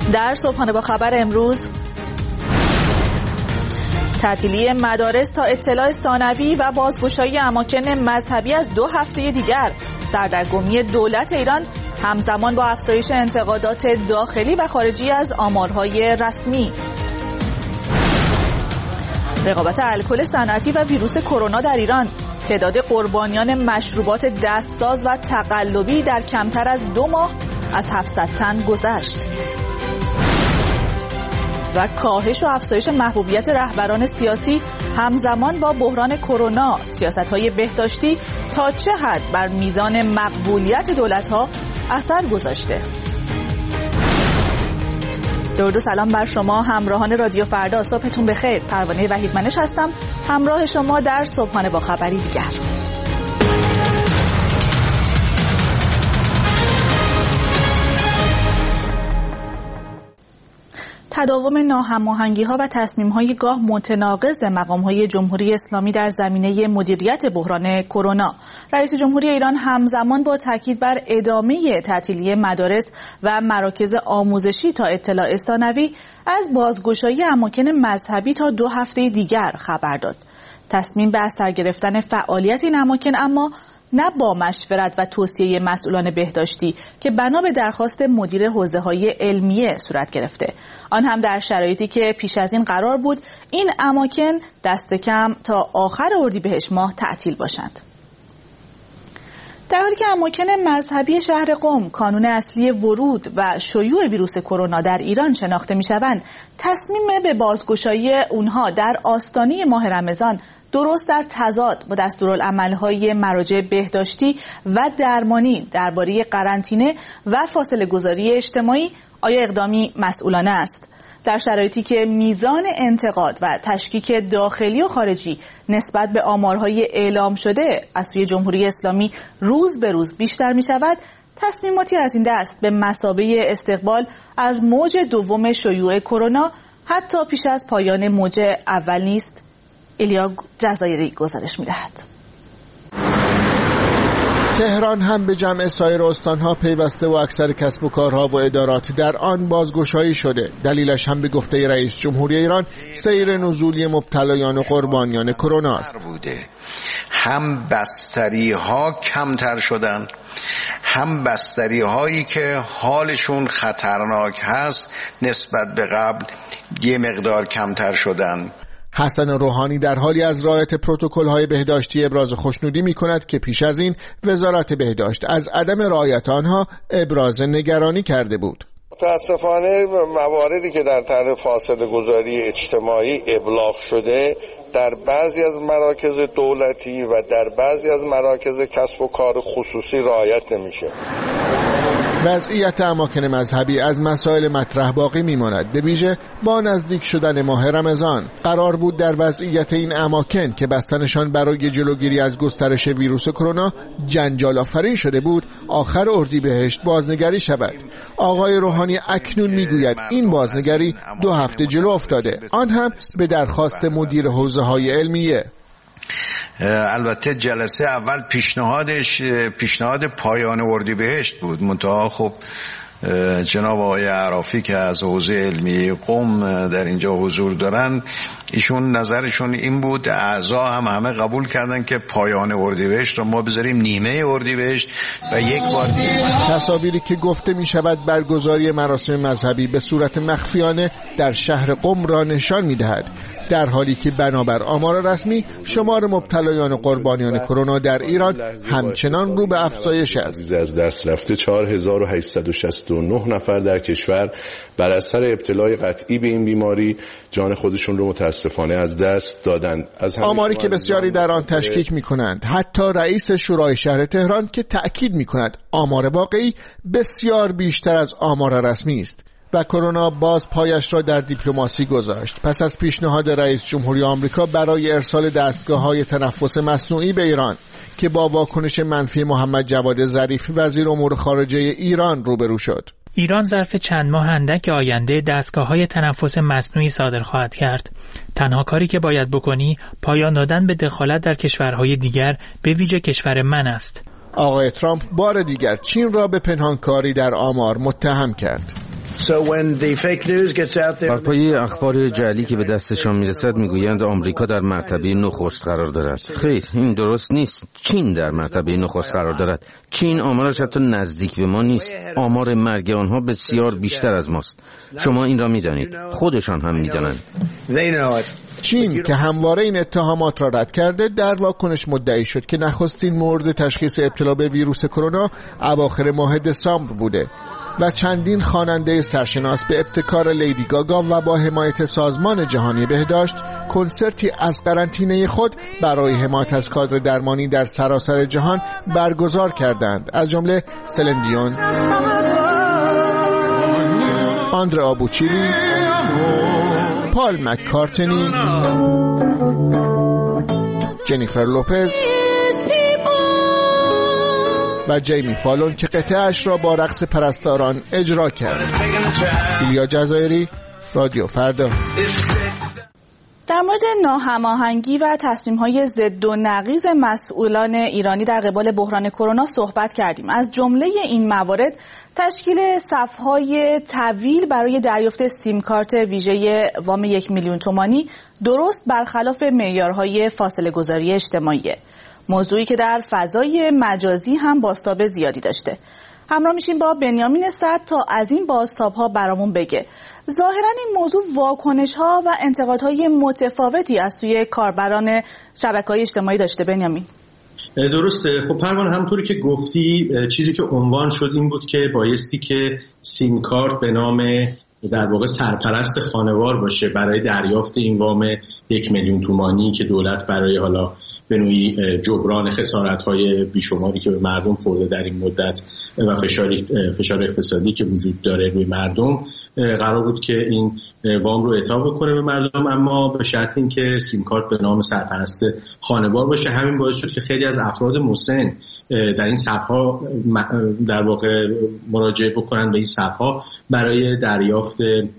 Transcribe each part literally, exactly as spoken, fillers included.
در صبحانه با خبر امروز، تعطیلی مدارس تا اطلاع ثانوی و بازگشایی اماکن مذهبی از دو هفته دیگر، سردرگمی دولت ایران همزمان با افزایش انتقادات داخلی و خارجی از آمارهای رسمی، رقابت الکل صنعتی و ویروس کرونا در ایران، تعداد قربانیان مشروبات دستساز و تقلبی در کمتر از دو ماه از هفتصد تن گذشت و کاهش و افزایش محبوبیت رهبران سیاسی همزمان با بحران کرونا، سیاست‌های بهداشتی تا چه حد بر میزان مقبولیت دولت‌ها اثر گذاشته. درود و سلام بر شما همراهان رادیو فردا، صبحتون بخیر. پروانه وحیدمنش هستم، همراه شما در صبحانه با خبری دیگر. تداوم ناهماهنگی‌ها و تصمیم‌های گاه متناقض مقام‌های جمهوری اسلامی در زمینه مدیریت بحران کرونا. رئیس جمهوری ایران همزمان با تاکید بر ادامه تعطیلی مدارس و مراکز آموزشی تا اطلاع ثانوی از بازگشایی اماکن مذهبی تا دو هفته دیگر خبر داد. تصمیم به از سر گرفتن فعالیت این اماکن اما نه با مشورت و توصیه مسئولان بهداشتی که بنا به درخواست مدیر حوزه‌های علمیه صورت گرفته، آن هم در شرایطی که پیش از این قرار بود این اماکن دست کم تا آخر اردیبهشت ماه تعطیل باشند. در حالی که اماکن مذهبی شهر قم کانون اصلی ورود و شیوع ویروس کرونا در ایران شناخته می‌شوند، تصمیم به بازگشایی اونها در آستانه ماه رمضان درست در تضاد با دستورالعمل‌های مراجع بهداشتی و درمانی درباره قرنطینه و فاصله گذاری اجتماعی آیا اقدامی مسئولانه است؟ در شرایطی که میزان انتقاد و تشکیک داخلی و خارجی نسبت به آمارهای اعلام شده از سوی جمهوری اسلامی روز به روز بیشتر می شود، تصمیماتی از این دست به مثابه استقبال از موج دوم شیوع کرونا حتی پیش از پایان موج اول نیست؟ ایلیا جزایری گزارش می دهد. تهران هم به جمع سایر استانها پیوسته و اکثر کسب و کارها و ادارات در آن بازگشایی شده. دلیلش هم به گفته رئیس جمهوری ایران سیر نزولی مبتلایان و قربانیان کرونا است. هم بستری ها کمتر شدن، هم بستری هایی که حالشون خطرناک هست نسبت به قبل یه مقدار کمتر شدن. حسن روحانی در حالی از رعایت پروتکل‌های بهداشتی ابراز خوشنودی می‌کند که پیش از این وزارت بهداشت از عدم رعایت آنها ابراز نگرانی کرده بود. متاسفانه مواردی که در طرح فاصله گذاری اجتماعی ابلاغ شده در بعضی از مراکز دولتی و در بعضی از مراکز کسب و کار خصوصی رعایت نمیشه. وضعیت اماکن مذهبی از مسائل مطرح باقی میماند. به ویژه با نزدیک شدن ماه رمضان قرار بود در وضعیت این اماکن که بستنشان برای جلوگیری از گسترش ویروس کرونا جنجال آفرین شده بود آخر اردیبهشت بازنگری شود. آقای روحانی اکنون میگوید این بازنگری دو هفته جلو افتاده، آن هم به درخواست مدیر حوزه‌های علمیه. البته جلسه اول پیشنهادش پیشنهاد پایان اردیبهشت بود، منتها خب جناب آقای عرافی که از حوزه علمی قم در اینجا حضور دارن، ایشون نظرشون این بود، اعضا هم همه قبول کردن که پایان اردیبهشت رو ما بذاریم نیمه اردیبهشت و یک بار دیگه. تصاویری که گفته می شود برگزاری مراسم مذهبی به صورت مخفیانه در شهر قم را نشان می دهد، در حالی که بنابر آمار رسمی شمار مبتلایان و قربانیان کرونا در ایران همچنان رو به افزایش است. از دست رفته چهار هزار و هشتصد و شصت و نه نفر در کشور بر اثر ابتلای قطعی به این بیماری جان خودشون رو متاسفانه از دست دادند. از آماری که بسیاری در آن تشکیک می‌کنند، حتی رئیس شورای شهر تهران که تأکید می‌کند آمار واقعی بسیار بیشتر از آمار رسمی است. و کرونا باز پایش را در دیپلماسی گذاشت. پس از پیشنهاد رئیس جمهوری آمریکا برای ارسال دستگاه‌های تنفس مصنوعی به ایران که با واکنش منفی محمد جواد ظریف وزیر امور خارجه ایران روبرو شد. ایران ظرف چند ماه اندک آینده دستگاه‌های تنفس مصنوعی صادر خواهد کرد. تنها کاری که باید بکنی پایان دادن به دخالت در کشورهای دیگر، به ویژه کشور من است. آقای ترامپ بار دیگر چین را به پنهانکاری در آمار متهم کرد. بر پایه اخبار جعلی که به دستشان میرسد میگویند آمریکا در مرتبه نخست قرار دارد. خیر، این درست نیست. چین در مرتبه نخست قرار دارد. چین آمارش حتی نزدیک به ما نیست. آمار مرگ آنها بسیار بیشتر از ماست. شما این را میدانید، خودشان هم میدانند. چین که همواره این اتهامات را رد کرده، در واکنش مدعی شد که نخستین مورد تشخیص ابتلا به ویروس کرونا اواخر ماه دسامبر بوده و چندین خواننده سرشناس به ابتکار لیدی گاگا و با حمایت سازمان جهانی بهداشت کنسرتی از قرنطینه خود برای حمایت از کادر درمانی در سراسر جهان برگزار کردند، از جمله سلن دیون، آندرا بوچیلی، پال مککارتنی، جنیفر لوپز و جیمی فالون که قطعه‌اش را با رقص پرستاران اجرا کرد. ایلیا جزایری، رادیو فردا. در مورد ناهماهنگی و تصمیم‌های ضد و نقیض مسئولان ایرانی در قبال بحران کرونا صحبت کردیم. از جمله این موارد تشکیل صف‌های طویل برای دریافت سیم کارت ویژه وام یک میلیون تومانی درست برخلاف معیارهای فاصله گذاری اجتماعی، موضوعی که در فضای مجازی هم بازتاب زیادی داشته. همراه میشیم با بنیامین صدر تا از این بازتاب‌ها برامون بگه. ظاهراً این موضوع واکنش‌ها و انتقادهای متفاوتی از سوی کاربران شبکه‌های اجتماعی داشته. بنیامین درسته. خب پروانه، همونطوری که گفتی، چیزی که عنوان شد این بود که بایستی که سیم کارت به نام در واقع سرپرست خانوار باشه برای دریافت این وام یک میلیون تومانی که دولت برای حالا به نوعی جبران خسارت‌های بیشماری که به مردم خورده در این مدت و فشار فشار اقتصادی که وجود داره روی مردم قرار بود که این وام رو اعطا بکنه به مردم، اما به شرط اینکه سیم کارت به نام سرپرست خانوار باشه. همین باعث شد که خیلی از افراد مسن در این صفحا در واقع مراجعه بکنن به این صفحا برای دریافت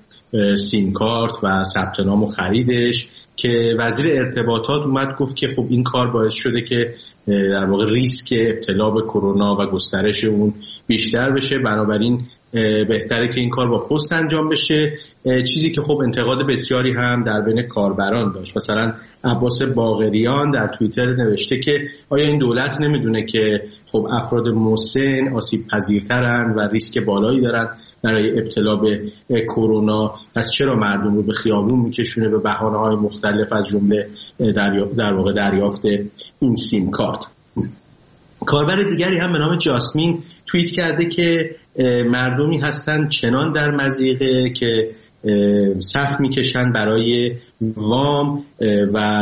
سیم کارت و ثبت نام و خریدش، که وزیر ارتباطات اومد گفت که خب این کار باعث شده که در واقع ریسک ابتلا به کرونا و گسترش اون بیشتر بشه، بنابراین بهتره که این کار با پست انجام بشه. چیزی که خب انتقاد بسیاری هم در بین کاربران داشت. مثلا عباس باقریان در توییتر نوشته که آیا این دولت نمیدونه که خب افراد مسن آسیب پذیرترن و ریسک بالایی دارن برای ابتلا به کرونا، پس چرا مردم رو به خیابون میکشونه به بهانه‌های مختلف، از جمله در واقع دریافت این سیم کارت. کاربر دیگری هم به نام جاسمین توییت کرده که مردمی هستن چنان در مضیقه که صف میکشن برای وام و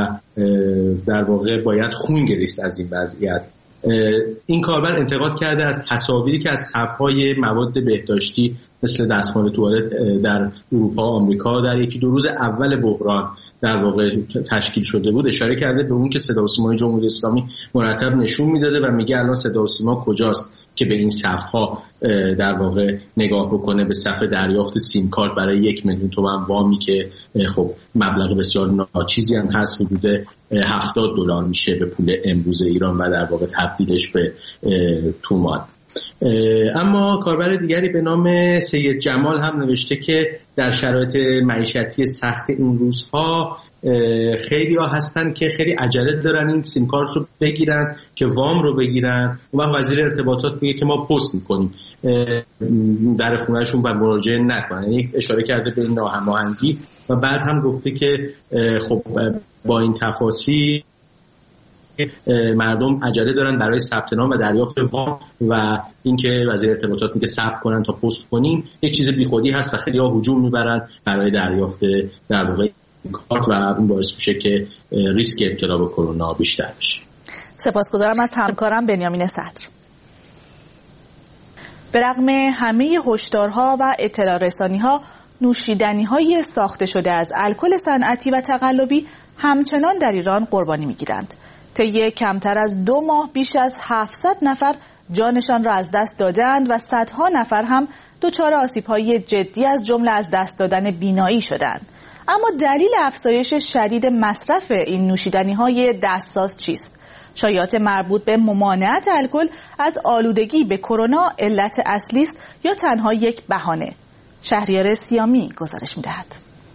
در واقع باید خون گریست از این وضعیت. این کاربر انتقاد کرده از تصاویری که از صف‌های مواد بهداشتی مثل دستمال توالت در اروپا و آمریکا در یکی دو روز اول بحران در واقع تشکیل شده بود اشاره کرده به اون که صدا و سیمای جمهوری اسلامی مرتب نشون میداده و میگه الان صدا و سیما کجاست که به این صف‌ها در واقع نگاه بکنه، به صف دریافت سیم کارت برای یک میلیون تومان وامی که خب مبلغ بسیار ناچیزی هم هست، حدود هفتاد دلار میشه به پول امروز ایران و در واقع تبدیلش به تومان. اما کاربر دیگری به نام سید جمال هم نوشته که در شرایط معیشتی سخت این روزها خیلی ها هستن که خیلی عجله دارن این سیم کارت رو بگیرن که وام رو بگیرن و وزیر ارتباطات میگه که ما پست میکنیم در خونهشون و مراجعه نکنن. یک اشاره کرده به این ناهماهنگی و بعد هم گفته که خب با این تفاصیل مردم عجله دارن برای ثبت نام و دریافت وام و اینکه وزیر ارتباطات میگه ثبت کنن تا پست کنیم یک چیز بیخودی هست و خیلی ها هجوم میبرن برای دریافت در واقع کارت و این باعث میشه که ریسک ابتلا به کرونا بیشتر بشه. سپاسگزارم از همکارم بنیامین صدر. به رغم همه هشدارها و اطلاع رسانی‌ها، نوشیدنی‌های ساخته شده از الکل صنعتی و تقلبی همچنان در ایران قربانی می‌گیرند. طی کمتر از دو ماه بیش از هفتصد نفر جانشان را از دست دادند و صدها نفر هم دچار آسیب‌های جدی از جمله از دست دادن بینایی شدند. اما دلیل افزایش شدید مصرف این نوشیدنی‌های دستساز چیست؟ شایعات مربوط به ممانعت الکل از آلودگی به کرونا علت اصلی است یا تنها یک بهانه؟ شهریار سیامی گزارش می‌دهد.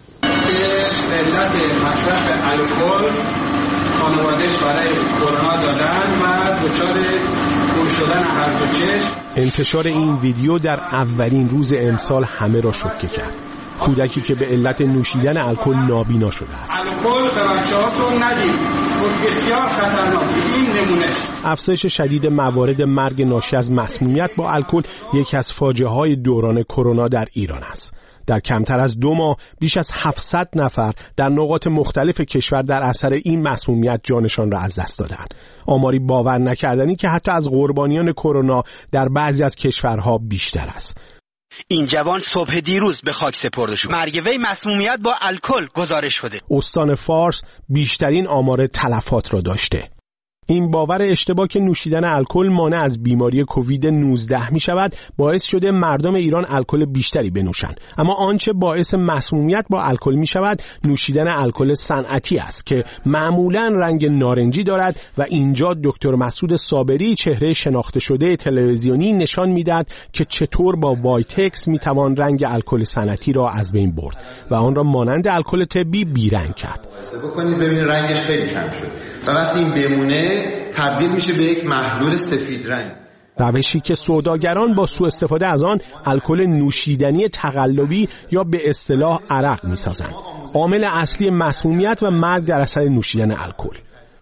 به علت مصرف الکل خانواده‌اش برای کرونا دادن و دچار گم شدن هر دو چشم. انتشار این ویدیو در اولین روز امسال همه را شوکه کرد. کودکی که به علت نوشیدن الکل نابینا شده است. الکل به بچه‌هاتون ندید. خود بسیار خطرناکه. این نمونه. افزایش شدید موارد مرگ ناشی از مسمومیت با الکل یکی از فاجعه‌های دوران کرونا در ایران است. در کمتر از دو ماه بیش از هفتصد نفر در نقاط مختلف کشور در اثر این مسمومیت جانشان را از دست دادند. آماری باور نکردنی که حتی از قربانیان کرونا در بعضی از کشورها بیشتر است. این جوان صبح دیروز به خاک سپرده شد. مرگ وی مسمومیت با الکل گزارش شده. استان فارس بیشترین آمار تلفات را داشته. این باور اشتباه که نوشیدن الکل مانع از بیماری کووید نوزده می شود باعث شده مردم ایران الکل بیشتری بنوشند. اما آنچه باعث مسمومیت با الکل می شود نوشیدن الکل صنعتی است که معمولاً رنگ نارنجی دارد و اینجا دکتر مسعود صابری چهره شناخته شده تلویزیونی نشان میداد که چطور با وایتکس می توان رنگ الکل صنعتی را از بین برد و آن را مانند الکل طبی بیرنگ کرد. بکنید ببینید رنگش خیلی کم شد و وقتی این بمونه تبدیل میشه به یک محلول سفید رنگ. روشی که سوداگران با سوء استفاده از آن الکل نوشیدنی تقلبی یا به اصطلاح عرق میسازند. عامل اصلی مسمومیت و مرگ در اثر نوشیدن الکل.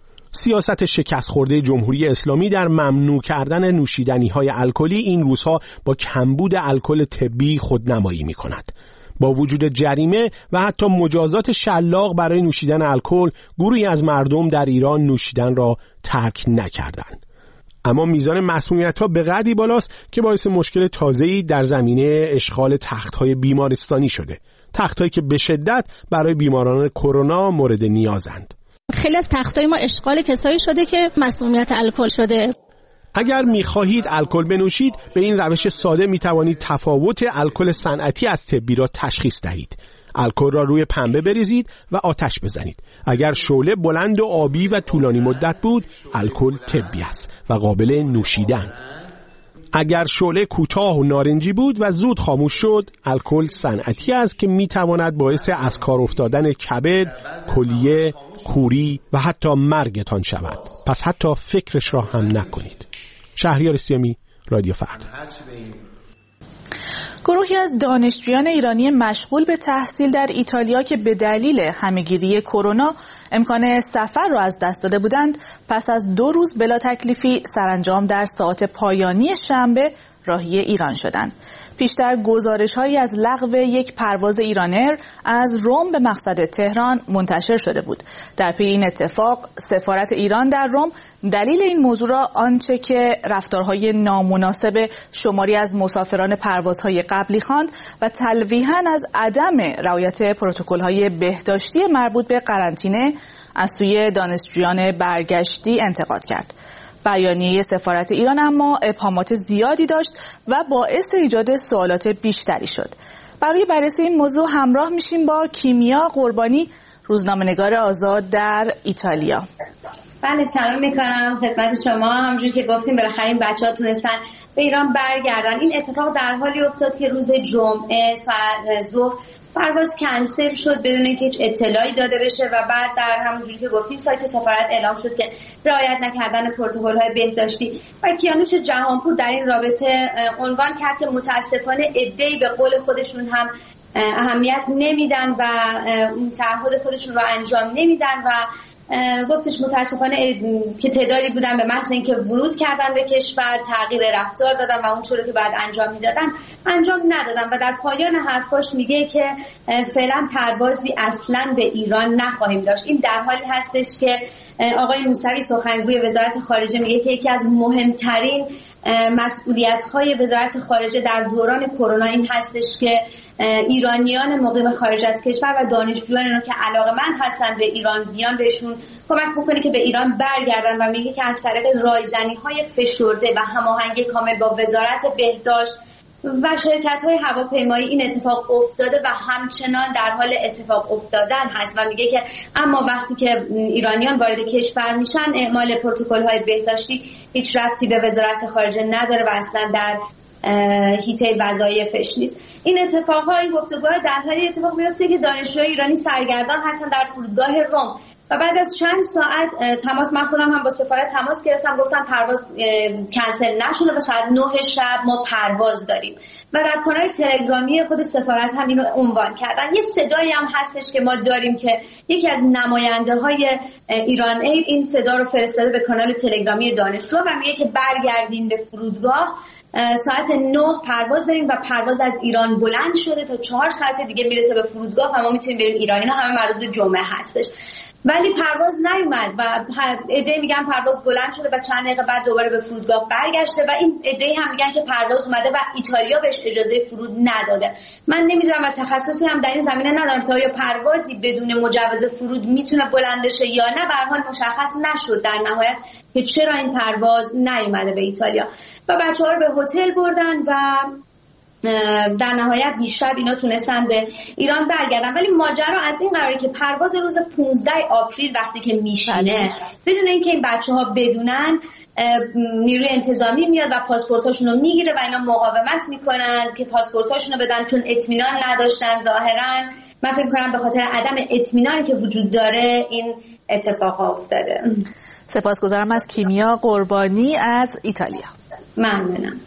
سیاست شکست خورده جمهوری اسلامی در ممنوع کردن نوشیدنی‌های الکلی این روزها با کمبود الکل طبی خودنمایی می‌کند. با وجود جریمه و حتی مجازات شلاق برای نوشیدن الکل، گروهی از مردم در ایران نوشیدن را ترک نکردند. اما میزان مسمومیت‌ها به قدری بالاست که باعث مشکل تازه‌ای در زمینه اشغال تخت‌های بیمارستانی شده. تخت‌هایی که به شدت برای بیماران کرونا مورد نیازند. خیلی از تخت‌های ما اشغال کسایی شده که مسمومیت الکل شده. اگر می‌خواهید الکل بنوشید به این روش ساده می‌توانید تفاوت الکل صنعتی از طبی را تشخیص دهید. الکل را روی پنبه بریزید و آتش بزنید. اگر شعله بلند و آبی و طولانی مدت بود، الکل طبی است و قابل نوشیدن. اگر شعله کوتاه و نارنجی بود و زود خاموش شد، الکل صنعتی است که می‌تواند باعث از کار افتادن کبد، کلیه، کوری و حتی مرگتان شود. پس حتی فکرش را هم نکنید. شهریار سیامی، رادیو فردا. گروهی از دانشجویان ایرانی مشغول به تحصیل در ایتالیا که به دلیل همه‌گیری کرونا امکان سفر را از دست داده بودند، پس از دو روز بلا تکلیفی سرانجام در ساعات پایانی شنبه راهی ایران شدند. پیشتر گزارش‌هایی از لغو یک پرواز ایرانر از روم به مقصد تهران منتشر شده بود. در پی این اتفاق سفارت ایران در روم دلیل این موضوع را آنچه که رفتارهای نامناسب شماری از مسافران پروازهای قبلی خواند و تلویحاً از عدم رعایت پروتکل‌های بهداشتی مربوط به قرنطینه از سوی دانشجویان برگشتی انتقاد کرد. بیانیه سفارت ایران اما ابهامات زیادی داشت و باعث ایجاد سوالات بیشتری شد. برای بررسی این موضوع همراه میشیم با کیمیا قربانی، روزنامه‌نگار آزاد در ایتالیا. بله، سلام میکنم خدمت شما. همونجوری که گفتیم بالاخره این بچه‌ها تونستن به ایران برگردن. این اتفاق در حالی افتاد که روز جمعه ساعت ظهر پرواز کنسل شد بدون اینکه هیچ اطلاعی داده بشه و بعد در همونجوری که گفتیم سایت سفارت اعلام شد که رعایت نکردن پروتکل‌های بهداشتی و کیانوش جهانپور در این رابطه عنوان کرد که متاسفانه عده‌ای به قول خودشون هم اهمیت نمیدن و تعهد خودشون رو انجام نمیدن و گفتش متاسفانه که تعدادی بودن به محض اینکه ورود کردن به کشور تغییر رفتار دادن و اون چیزی که بعد انجام میدادن انجام ندادن و در پایان حرفاش میگه که فعلا پروازی اصلا به ایران نخواهیم داشت. این در حالی هستش که آقای موسوی سخنگوی وزارت خارجه میگه که یکی از مهمترین مسئولیت‌های وزارت خارجه در دوران کرونا این هستش که ایرانیان مقیم خارج از کشور و دانشجویان رو که علاقه‌مند هستن به ایران بیان بهشون کمک بکنه که به ایران برگردن و میگه که از طریق رایزنی‌های فشرده و هماهنگی کامل با وزارت بهداشت و شرکت‌های هواپیمایی این اتفاق افتاده و همچنان در حال اتفاق افتادن هست و میگه که اما وقتی که ایرانیان وارد کشور میشن اعمال پروتکل‌های بهداشتی هیچ ربطی به وزارت خارجه نداره و اصلا در حیطه وظایفش نیست. این اتفاق‌ها، این گفتگوها در حالی اتفاق میفته که دانشجوی ایرانی سرگردان هستن در فرودگاه رم و بعد از چند ساعت تماس، من خودم هم با سفارت تماس گرفتم، گفتم پرواز کنسل نشده و ساعت نه شب ما پرواز داریم و در کانال تلگرامی خود سفارت هم اینو عنوان کردن. یه صدایی هم هستش که ما داریم که یکی از نماینده های ایران اید این صدا رو فرستاده به کانال تلگرامی دانشجو و میگه که برگردین به فرودگاه، ساعت نه پرواز داریم و پرواز از ایران بلند شده تا چهار ساعت دیگه میرسه به فرودگاه و ما میتونیم بریم ایران. اینا همه مربوط به جمعه هستش. ولی پرواز نیومد و ایده میگن پرواز بلند شده و چند دقیقه بعد دوباره به فرودگاه برگشته و این ایده هم میگن که پرواز اومده و ایتالیا بهش اجازه فرود نداده. من نمیدونم و تخصصی هم در این زمینه ندارم که آیا پروازی بدون مجوز فرود میتونه بلند بشه یا نه. به هر حال مشخص نشد در نهایت که چرا این پرواز نیومده به ایتالیا و بچه‌ها رو به هتل بردن و در نهایت دیشب اینا تونستن به ایران برگردن. ولی ماجرا از این قراره که پرواز روز پانزده آپریل وقتی که میشینه بدون اینکه این بچه‌ها بدونن، نیروی انتظامی میاد و پاسپورتاشون رو میگیره و اینا مقاومت میکنن که پاسپورتاشون رو بدن چون اطمینان نداشتن ظاهرا. من فکر کنم به خاطر عدم اطمینانی که وجود داره این اتفاق افتاده. سپاسگزارم از کیمیا قربانی از ایتالیا. ممنونم.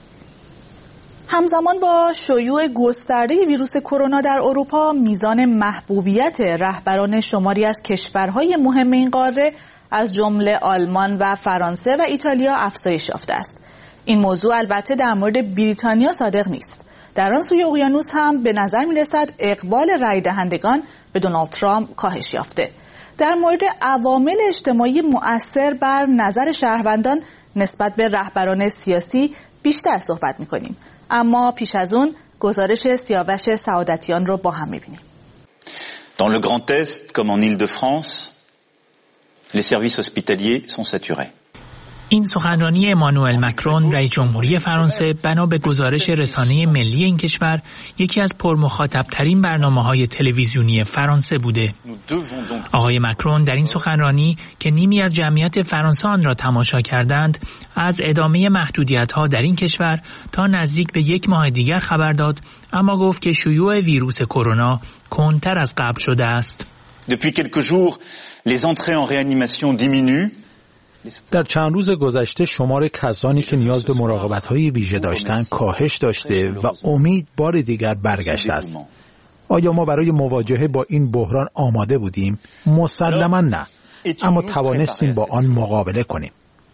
همزمان با شیوع گسترده ویروس کرونا در اروپا، میزان محبوبیت رهبران شماری از کشورهای مهم این قاره از جمله آلمان و فرانسه و ایتالیا افزایش یافته است. این موضوع البته در مورد بریتانیا صادق نیست. در آن سوی اقیانوس هم به نظر می‌رسد اقبال رای دهندگان به دونالد ترامپ کاهش یافته. در مورد عوامل اجتماعی مؤثر بر نظر شهروندان نسبت به رهبران سیاسی بیشتر صحبت می‌کنیم. اما پیش از اون گزارش سیاوش سعادتیان رو با هم می‌بینیم. Dans le Grand Est comme en Île-de-France, les services hospitaliers sont saturés. این سخنرانی امانوئل مکرون رئیس جمهوری فرانسه بنا به گزارش رسانه ملی این کشور یکی از پرمخاطب‌ترین برنامه‌های تلویزیونی فرانسه بوده. آقای مکرون در این سخنرانی که نیمی از جمعیت فرانسه آن را تماشا کردند، از ادامه محدودیت‌ها در این کشور تا نزدیک به یک ماه دیگر خبر داد، اما گفت که شیوع ویروس کرونا کندتر از قبل شده است. Depuis quelques jours, les entrées en réanimation diminuent. در چند روز گذشته شمار کسانی که نیاز به مراقبت‌های ویژه داشتند کاهش داشته و امید بار دیگر برگشته است. آیا ما برای مواجهه با این بحران آماده بودیم؟ مسلماً نه، اما توانستیم با آن مقابله کنیم.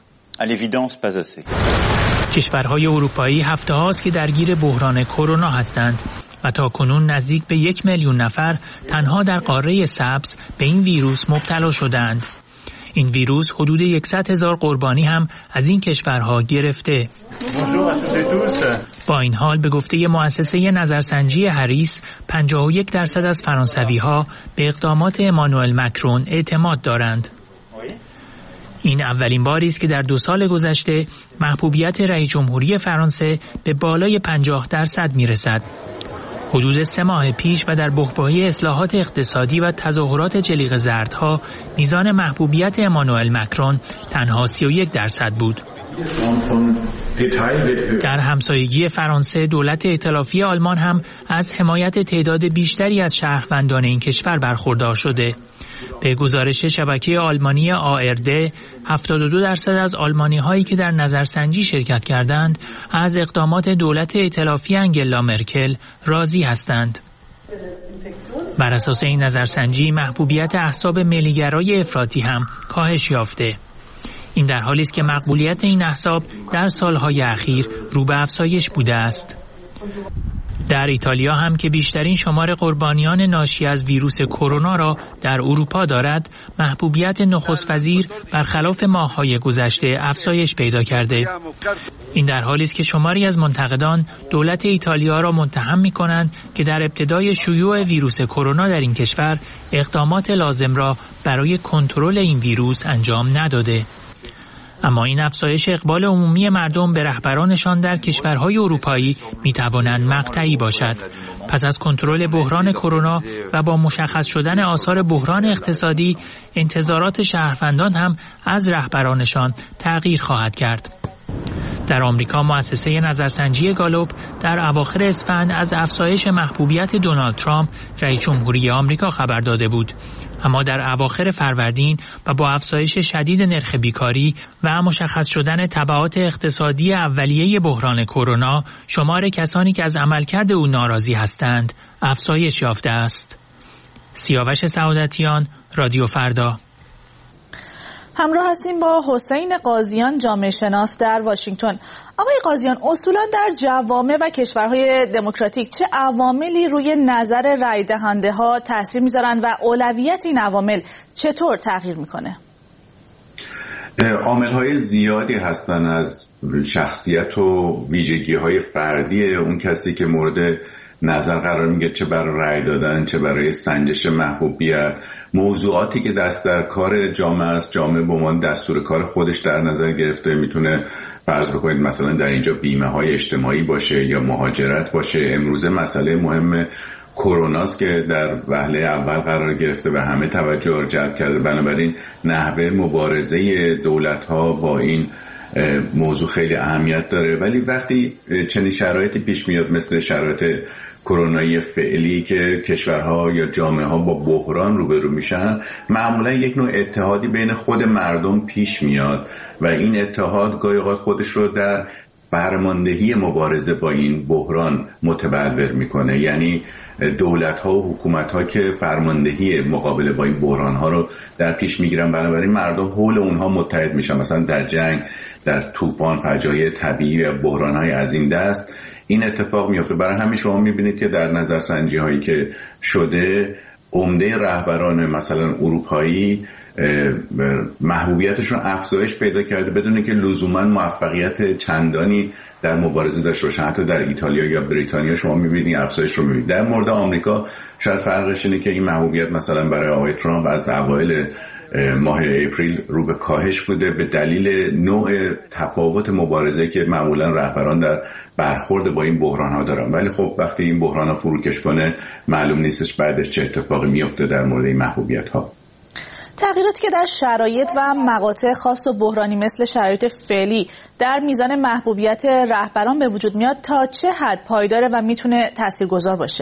کشورهای اروپایی هفته هاست که درگیر بحران کرونا هستند و تا کنون نزدیک به یک میلیون نفر تنها در قاره سبز به این ویروس مبتلا شدند. این ویروس حدود صد هزار قربانی هم از این کشورها گرفته. با این حال به گفته مؤسسه نظرسنجی هریس، پنجاه و یک درصد از فرانسوی‌ها به اقدامات امانوئل مکرون اعتماد دارند. این اولین باری است که در دو سال گذشته محبوبیت رئیس جمهوری فرانسه به بالای پنجاه درصد میرسد. حدود سه ماه پیش و در بحبوحه اصلاحات اقتصادی و تظاهرات جلیقه زردها، میزان محبوبیت امانوئل مکرون تنها سی و یک درصد بود. در همسایگی فرانسه، دولت ائتلافی آلمان هم از حمایت تعداد بیشتری از شهروندان این کشور برخوردار شده. به گزارش شبکه آلمانی آ ار دی، هفتاد و دو درصد از آلمانی هایی که در نظرسنجی شرکت کردند از اقدامات دولت ائتلافی انگلا مرکل راضی هستند. بر اساس این نظرسنجی، محبوبیت احزاب ملیگرای افراطی هم کاهش یافته. این در حالی است که مقبولیت این احزاب در سالهای اخیر رو به افزایش بوده است. در ایتالیا هم که بیشترین شمار قربانیان ناشی از ویروس کرونا را در اروپا دارد، محبوبیت نخست وزیر برخلاف ماه‌های گذشته افزایش پیدا کرده. این در حالی است که شماری از منتقدان دولت ایتالیا را متهم می‌کنند که در ابتدای شیوع ویروس کرونا در این کشور اقدامات لازم را برای کنترل این ویروس انجام نداده. اما این افزایش اقبال عمومی مردم به رهبرانشان در کشورهای اروپایی میتواند مقطعی باشد. پس از کنترل بحران کرونا و با مشخص شدن آثار بحران اقتصادی، انتظارات شهروندان هم از رهبرانشان تغییر خواهد کرد. در آمریکا مؤسسه نظرسنجی گالوب در اواخر اسفند از افزایش محبوبیت دونالد ترامپ رئیس جمهوری آمریکا خبر داده بود، اما در اواخر فروردین و با افزایش شدید نرخ بیکاری و مشخص شدن تبعات اقتصادی اولیه بحران کرونا، شمار کسانی که از عملکرد او ناراضی هستند افزایش یافته است. سیاوش سعادتیان، رادیو فردا. همراه هستیم با حسین قاضیان، جامعه شناس در واشنگتن. آقای قاضیان، اصولا در جوامع و کشورهای دموکراتیک چه عواملی روی نظر رای دهنده ها تاثیر میذارن و اولویت این عوامل چطور تغییر میکنه؟ عامل های زیادی هستن، از شخصیت و ویژگی های فردی اون کسی که مورد نظر قرار میگه، چه برای رأی دادن چه برای سنجش محبوبیت، موضوعاتی که دست در کار جامعه است، جامعه به عنوان دستور کار خودش در نظر گرفته. میتونه فرض بکنید مثلا در اینجا بیمه های اجتماعی باشه یا مهاجرت باشه. امروزه مسئله مهم کروناست که در وهله اول قرار گرفته و همه توجه رو جلب کرده. بنابراین نحوه مبارزه دولت ها با این موضوع خیلی اهمیت داره. ولی وقتی چنین شرایطی پیش میاد مثل شرایط کرونایی فعلی که کشورها یا جامعه ها با بحران روبرو میشن، معمولا یک نوع اتحادی بین خود مردم پیش میاد و این اتحاد گاهی اوقات خودش رو در فرماندهی مبارزه با این بحران متبلور میکنه. یعنی دولت ها و حکومت ها که فرماندهی مقابله با این بحران ها رو در پیش میگیرن، بنابراین مردم حول اونها متحد میشن. مثلا در جنگ، در طوفان، فجایع طبیعی و بحران های از این دست این اتفاق میفته. برای همین شما میبینید که در نظرسنجی هایی که شده، عمده رهبران مثلا اروپایی محبوبیتشون افزایش پیدا کرده بدون که لزوما موفقیت چندانی در مبارزه داشته باشن. حتی در ایتالیا یا بریتانیا شما میبینید افزایش رو میبینید. در مورد آمریکا شاید فرقش اینه که این محبوبیت مثلا برای آقای ترامپ از اوایل ماه اپریل رو به کاهش بوده به دلیل نوع تفاوت مبارزه که معمولا رهبران در برخورد با این بحران ها دارن. ولی خب وقتی این بحران ها فروکش کنه معلوم نیستش بعدش چه اتفاقی میفته در مورد این محبوبیت ها. تغییراتی که در شرایط و مقاطع خاص و بحرانی مثل شرایط فعلی در میزان محبوبیت رهبران به وجود میاد تا چه حد پایداره و میتونه تاثیرگذار باشه؟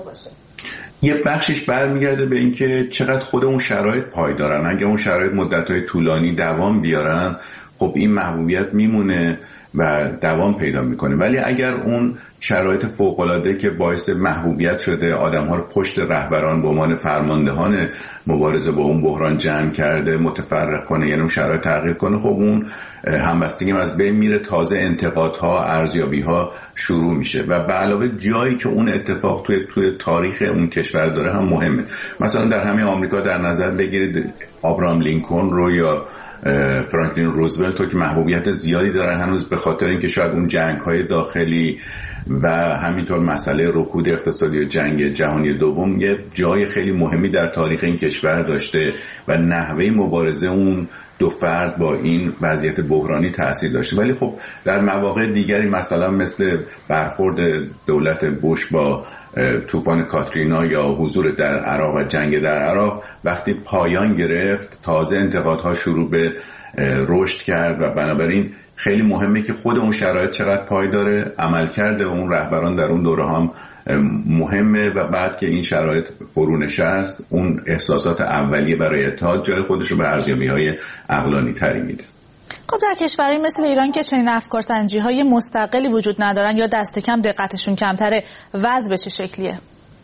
یه بخشش برمیگرده به اینکه چقدر خود اون شرایط پایدارن. اگه اون شرایط مدت‌های طولانی دوام بیارن، خب این محبوبیت میمونه و دوام پیدا میکنه. ولی اگر اون شرایط فوق‌العاده که باعث محبوبیت شده، آدم‌ها رو پشت رهبران به عنوان فرماندهان مبارزه با اون بحران جمع کرده، متفرق کنه، یعنی اون شرایط تغییر کنه، خب اون همبستگی از بین میره، تازه انتقادها، ارزیابی‌ها شروع میشه و به علاوه جایی که اون اتفاق توی توی تاریخ اون کشور داره هم مهمه. مثلا در همین آمریکا در نظر بگیرید ابراهام لینکلن رو یا فرانکلین روزولت رو که محبوبیت زیادی دارن هنوز، به خاطر اینکه شاید اون جنگ‌های داخلی و همینطور مسئله رکود اقتصادی و جنگ جهانی دوم یه جای خیلی مهمی در تاریخ این کشور داشته و نحوه مبارزه اون دو فرد با این وضعیت بحرانی تأثیر داشته. ولی خب در مواقع دیگری مثلا مثل برخورد دولت بوش با طوفان کاترینا یا حضور در عراق و جنگ در عراق، وقتی پایان گرفت تازه انتقادها شروع به رشد کرد و بنابراین خیلی مهمه که خود اون شرایط چقدر پایداره، عملکرد اون رهبران در اون دوره هم مهمه و بعد که این شرایط فرو نشست، اون احساسات اولیه برای اتحاد جای خودش رو به ارزیابی‌های عقلانی تری میده. خب در کشورهای مثل ایران که چنین افکارسنجی‌های مستقلی وجود ندارن یا دست کم دقتشون کمتره، وضع به چه شکلیه؟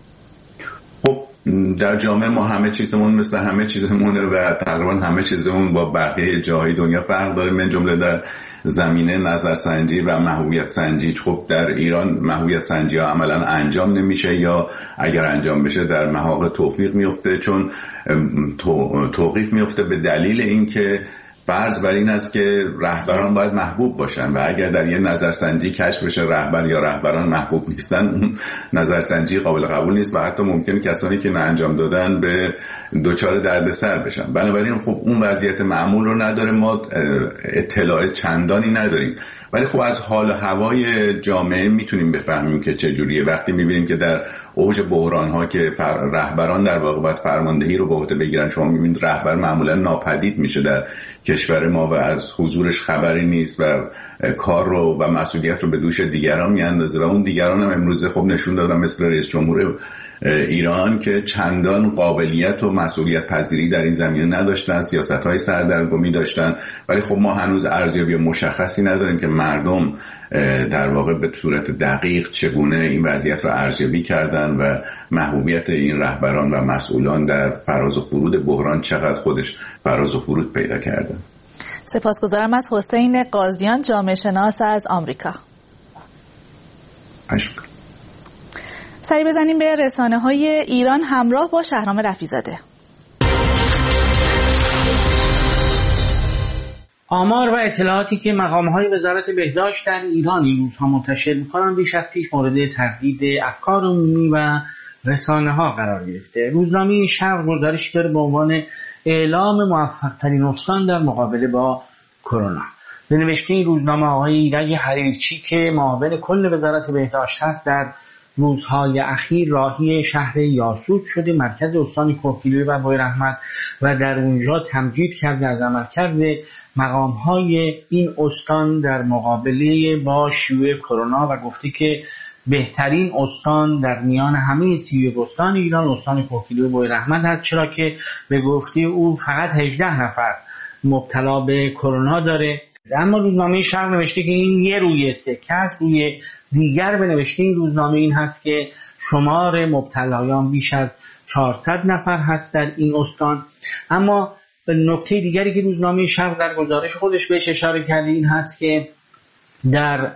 خب در جامعه ما همه چیزمون مثل همه چیزمونه و تقریبا همه چیزمون با بقیه جاهای دنیا فرق داره، من جمله در زمینه نظرسنجی و محبوبیت سنجی. خب در ایران محبوبیت سنجی ها عملا انجام نمیشه یا اگر انجام بشه در مواقع توفیق میفته، چون توقیف میفته به دلیل اینکه فرض بر این است که رهبران باید محبوب باشن و اگر در یه نظرسنجی کشف بشه رهبر یا رهبران محبوب نیستن، اون نظرسنجی قابل قبول نیست و حتی ممکنه کسانی که نه انجام دادن به دچار دردسر بشن. بنابراین خب اون وضعیت معمول رو نداره، ما اطلاع چندانی نداریم. ولی خب از حال و هوای جامعه میتونیم بفهمیم که چه جوریه. وقتی میبینیم که در اوج بحران ها که رهبران در واقع باید فرماندهی رو به عهده بگیرن، شما میبینید رهبر معمولا ناپدید میشه در کشور ما و از حضورش خبری نیست و کار رو و مسئولیت رو به دوش دیگران میاندازه و اون دیگران هم امروزه خب نشون دادن مثل رئیس جمهور ایران که چندان قابلیت و مسئولیت پذیری در این زمینه نداشتن، سیاست‌های سردرگمی داشتن، ولی خب ما هنوز ارزیابی مشخصی نداریم که مردم در واقع به صورت دقیق چگونه این وضعیت رو ارزیابی کردن و محبوبیت این رهبران و مسئولان در فراز و فرود بحران چقدر خودش فراز و فرود پیدا کرده. سپاسگزارم از حسین قاضیان، جامعه شناس از آمریکا. اشکر. سری بزنیم به رسانه‌های ایران همراه با شهرام رفیع‌زاده. آمار و اطلاعاتی که مقام‌های وزارت بهداشت در ایران این روزها منتشر می‌کنند بیش از پیش مورد تردید افکار عمومی و رسانه‌ها قرار گرفته. روزنامه شرق گزارش داره به عنوان اعلام موفق‌ترین استان در مقابله با کرونا. به نوشته این روزنامه آقای ایرج حریرچی که معاون کل وزارت بهداشت هست، در روزهای اخیر راهی شهر یاسوج شده، مرکز استان کوهگیلویه و بویراحمد، و در اونجا تمجید کرده از عملکرد مقام‌های این استان در مقابله با شیوع کرونا و گفته که بهترین استان در میان همه سی و یک استان ایران استان کوهگیلویه و بویراحمد هست، چرا که به گفته او فقط هجده نفر مبتلا به کرونا داره. اما روزنامه شرق نوشته که این یه روی سکه است. روی دیگر به نوشته این روزنامه این هست که شمار مبتلایان بیش از چهارصد نفر هست در این استان. اما نکته دیگری که روزنامه شرق در گزارش خودش بهش اشاره کرده این هست که در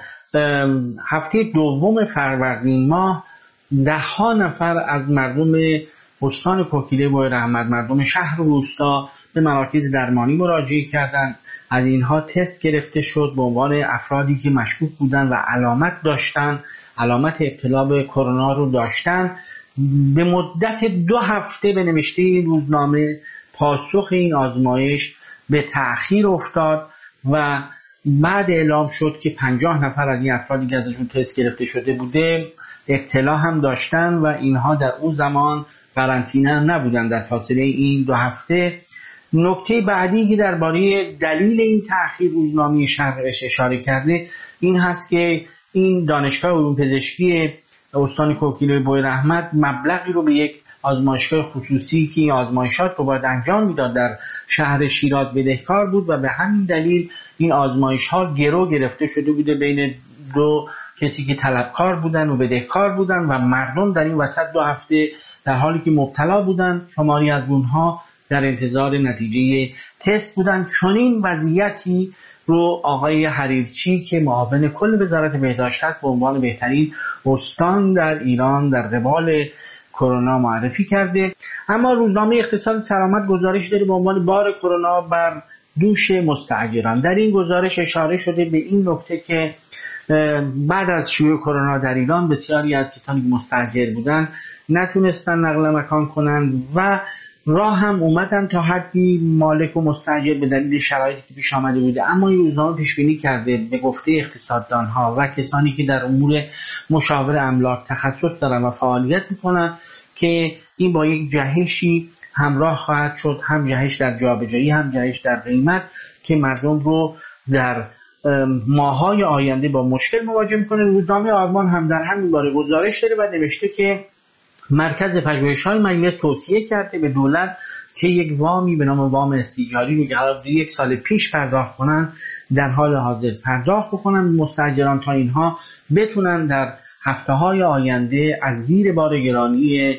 هفته دوم فروردین ماه ده ها نفر از مردم استان کوهگیلویه و بویراحمد، مردم شهر و روستا، به مراکز درمانی مراجعه کردند. از اینها تست گرفته شد به عنوان افرادی که مشکوک بودن و علامت داشتن، علامت ابتلا به کرونا رو داشتن. به مدت دو هفته به نوشته این روزنامه پاسخ این آزمایش به تأخیر افتاد و بعد اعلام شد که پنجاه نفر از این افرادی که ازشون تست گرفته شده بوده ابتلا هم داشتن و اینها در اون زمان قرنطینه نبودن در فاصله این دو هفته. نکته بعدی که درباره دلیل این تأخیر روزنامه شرقش اشاره کرده این هست که این دانشگاه علوم پزشکی استان کوهگیلویه و بویراحمد مبلغی رو به یک آزمایشگاه خصوصی که این آزمایشات رو باید انجام میداد در شهر شیراز بدهکار بود و به همین دلیل این آزمایش‌ها گرو گرفته شده بوده بین دو کسی که طلبکار بودن و بدهکار بودن و مردم در این وسط دو هفته در حالی که مبتلا بودن، شماری از اونها در انتظار نتیجه تست بودن. چنین وضعیتی رو آقای حریرچی که معاون کل وزارت بهداشت است به عنوان بهترین استان در ایران در قبال کرونا معرفی کرده. اما روزنامه اقتصاد سلامت گزارش داره به عنوان بار کرونا بر دوش مستاجران. در این گزارش اشاره شده به این نکته که بعد از شیوع کرونا در ایران بسیاری از کسانی که مستاجر بودن نتونستن نقل مکان کنند و راه هم اومدن تا حدی مالک و مستاجر به دلیل شرایطی که پیش آمده بوده. اما این روزنامه پیش بینی کرده به گفته اقتصاددانها و کسانی که در امور مشاور املاک تخصص دارن و فعالیت میکنن که این با یک جهشی همراه خواهد شد، هم جهش در جابجایی هم جهش در قیمت که مردم رو در ماهای آینده با مشکل مواجه میکنه. روزنامه آلمان هم در همین باره گزارش داره و نوشته که مرکز پژوهش‌های ملیت توصیه کرده به دولت که یک وامی به نام وام استیجاری رو که قرار یک سال پیش پرداخت کنن در حال حاضر پرداخت بکنن مستاجران تا اینها بتونن در هفته‌های آینده از زیر بار گرانی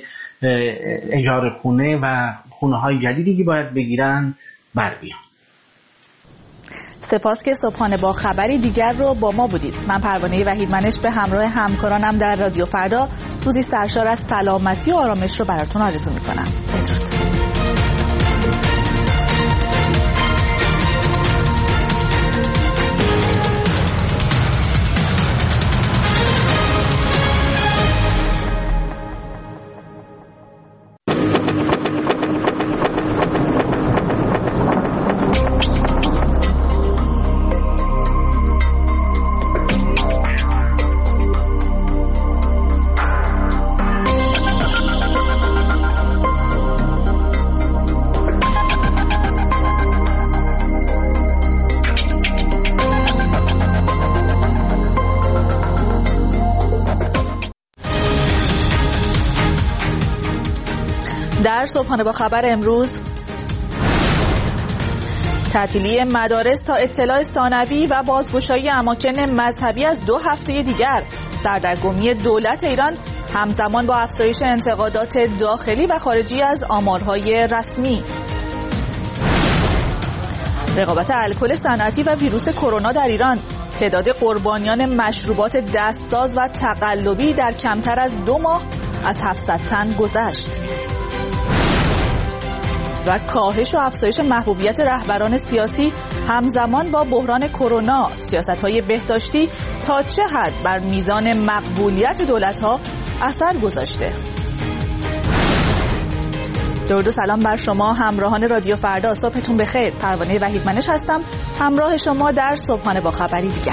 اجاره خونه و خونه‌های جدیدی که باید بگیرن بر بیان. سپاس که صبحانه با خبری دیگر رو با ما بودید. من پروانه وحیدمنش به همراه همکارانم در رادیو فردا روزی سرشار از سلامتی و آرامش رو براتون آرزو میکنم. بدرود. در صبحانه با خبر امروز، تعطیلی مدارس تا اطلاع ثانوی و بازگشایی اماکن مذهبی از دو هفته دیگر، سردرگمی دولت ایران همزمان با افزایش انتقادات داخلی و خارجی از آمارهای رسمی، رقابت الکل صنعتی و ویروس کرونا در ایران، تعداد قربانیان مشروبات دستساز و تقلبی در کمتر از دو ماه از هفتصد تن گذشت و کاهش و افزایش محبوبیت رهبران سیاسی همزمان با بحران کرونا. سیاست‌های بهداشتی تا چه حد بر میزان مقبولیت دولت‌ها اثر گذاشته؟ درود و سلام بر شما همراهان رادیو فردا، صبحتون بخیر. پروانه وحیدمنش هستم، همراه شما در صبحانه با خبری دیگر.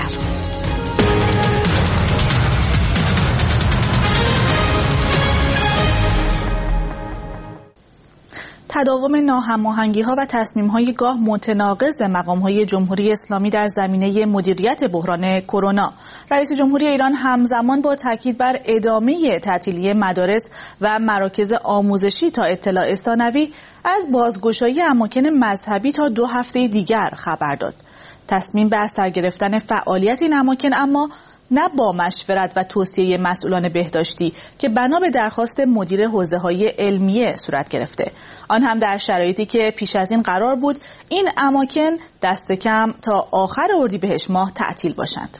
تداوم ناهماهنگی‌ها و تصمیم‌های گاه متناقض مقام‌های جمهوری اسلامی در زمینه مدیریت بحران کرونا. رئیس جمهوری ایران همزمان با تاکید بر ادامه تعطیلی مدارس و مراکز آموزشی تا اطلاع ثانوی از بازگشایی اماکن مذهبی تا دو هفته دیگر خبر داد. تصمیم به از سر گرفتن فعالیت این اماکن اما نه با مشورت و توصیه مسئولان بهداشتی که بنا به درخواست مدیر حوزه‌های علمیه صورت گرفته، آن هم در شرایطی که پیش از این قرار بود این اماکن دست کم تا آخر اردیبهشت ماه تعطیل باشند.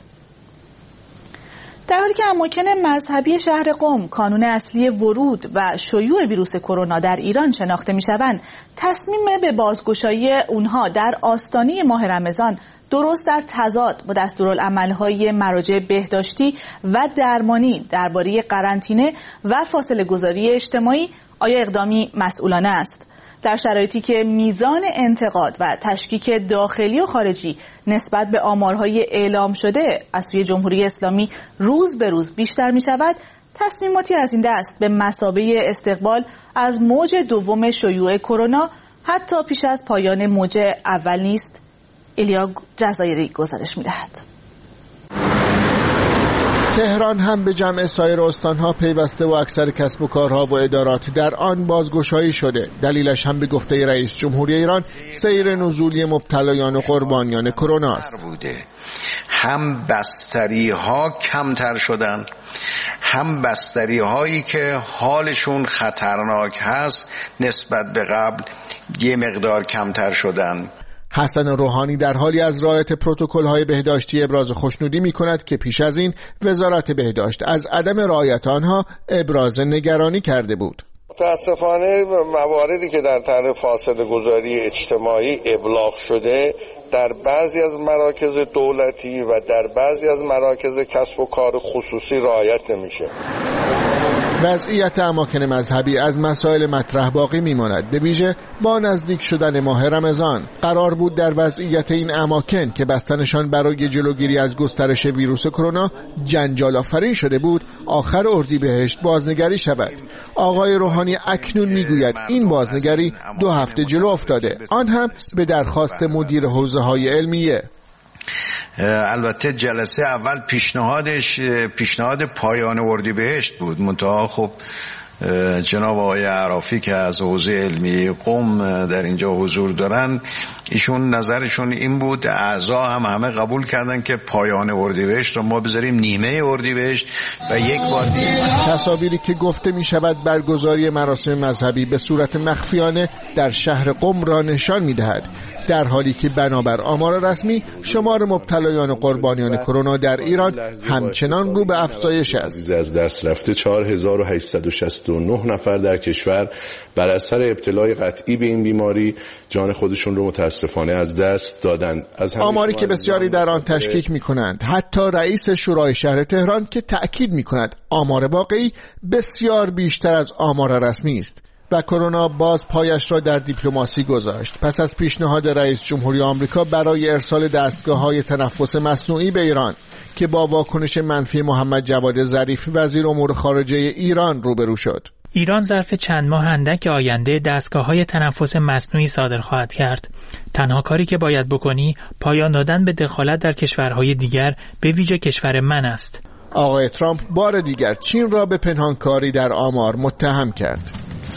در حالی که اماکن مذهبی شهر قم کانون اصلی ورود و شیوع ویروس کرونا در ایران شناخته می‌شوند، تصمیم به بازگشایی اونها در آستانه ماه رمضان درست در تضاد با دستورالعمل‌های مراجع بهداشتی و درمانی درباره قرنطینه و فاصله گذاری اجتماعی آیا اقدامی مسئولانه است؟ در شرایطی که میزان انتقاد و تشکیک داخلی و خارجی نسبت به آمارهای اعلام شده از سوی جمهوری اسلامی روز به روز بیشتر می شود، تصمیماتی از این دست به مثابه استقبال از موج دوم شیوع کرونا حتی پیش از پایان موج اول نیست؟ ایلیا جزایری گزارش می دهد. تهران هم به جمع سایر استانها پیوسته و اکثر کسب و کارها و ادارات در آن بازگشایی شده. دلیلش هم به گفته رئیس جمهوری ایران سیر نزولی مبتلایان و قربانیان کرونا است. هم بستری ها کمتر شدن، هم بستری هایی که حالشون خطرناک هست نسبت به قبل یه مقدار کمتر شدن. حسن روحانی در حالی از رعایت پروتکل‌های بهداشتی ابراز خوشنودی می‌کند که پیش از این وزارت بهداشت از عدم رعایت آنها ابراز نگرانی کرده بود. متاسفانه مواردی که در طرح فاصله گذاری اجتماعی ابلاغ شده در بعضی از مراکز دولتی و در بعضی از مراکز کسب و کار خصوصی رعایت نمیشه. وضعیت اماکن مذهبی از مسائل مطرح باقی میماند، به ویژه با نزدیک شدن ماه رمضان. قرار بود در وضعیت این اماکن که بستنشان برای جلوگیری از گسترش ویروس کرونا جنجال آفرین شده بود، آخر اردیبهشت بازنگری شود. آقای روحانی اکنون میگوید این بازنگری دو هفته جلو افتاده، آن هم به درخواست مدیر حوزه‌های علمیه. البته جلسه اول پیشنهادش پیشنهاد پایان اردیبهشت بود، منتها خب جناب آقای عرافی که از حوزه علمی قم در اینجا حضور دارن، ایشون نظرشون این بود، اعضا هم همه قبول کردن که پایان اردیبهشت رو ما بذاریم نیمه اردیبهشت و یک بار دیگه. تصاویری که گفته می شود برگزاری مراسم مذهبی به صورت مخفیانه در شهر قم را نشان می دهد، در حالی که بنابر آمار رسمی شمار مبتلایان و قربانیان کرونا در ایران همچنان رو به افزایش است. از دست رفته چهار هزار و هشتصد و شصت و نه نفر در کشور بر اثر ابتلای قطعی به این بیماری جان خودشون رو متاسفانه از دست دادند. از آماری که بسیاری در آن تشکیک می‌کنند، حتی رئیس شورای شهر تهران که تأکید می‌کند آمار واقعی بسیار بیشتر از آمار رسمی است. و کرونا باز پایش را در دیپلماسی گذاشت. پس از پیشنهاد رئیس جمهوری آمریکا برای ارسال دستگاه‌های تنفس مصنوعی به ایران که با واکنش منفی محمد جواد ظریف وزیر امور خارجه ایران روبرو شد. ایران ظرف چند ماه اندک آینده دستگاه‌های تنفس مصنوعی صادر خواهد کرد. تنها کاری که باید بکنی پایان دادن به دخالت در کشورهای دیگر، به ویژه کشور من است. آقای ترامپ بار دیگر چین را به پنهانکاری در آمار متهم کرد.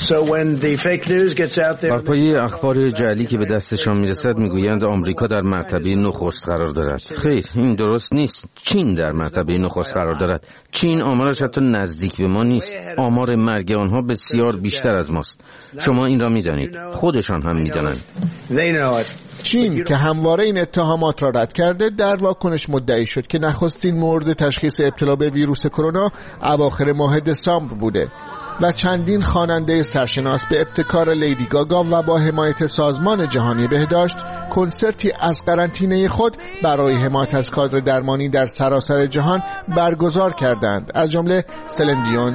بر پایه اخبار جعلی که به دستشان میرسد میگویند آمریکا در مرتبه نخست قرار دارد. خیر، این درست نیست. چین در مرتبه نخست قرار دارد. چین آمارش حتی نزدیک به ما نیست. آمار مرگ آنها بسیار بیشتر از ماست. شما این را میدانید، خودشان هم میدانند. چین که همواره این اتهامات را رد کرده، در واکنش مدعی شد که نخستین مورد تشخیص ابتلا به ویروس کرونا اواخر ماه دسامبر بوده و چندین خواننده سرشناس به ابتکار لیدی گاگا و با حمایت سازمان جهانی بهداشت کنسرتی از قرنطینه خود برای حمایت از کادر درمانی در سراسر جهان برگزار کردند، از جمله سلن دیون،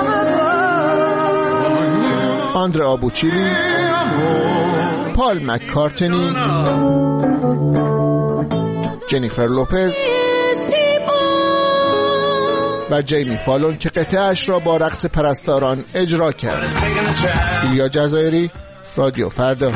آندرا بوچیلی، پال مککارتنی، جنیفر لوپز و جیمی فالون که قطعه‌اش را با رقص پرستاران اجرا کرد. ایلیا جزایری، رادیو فردا.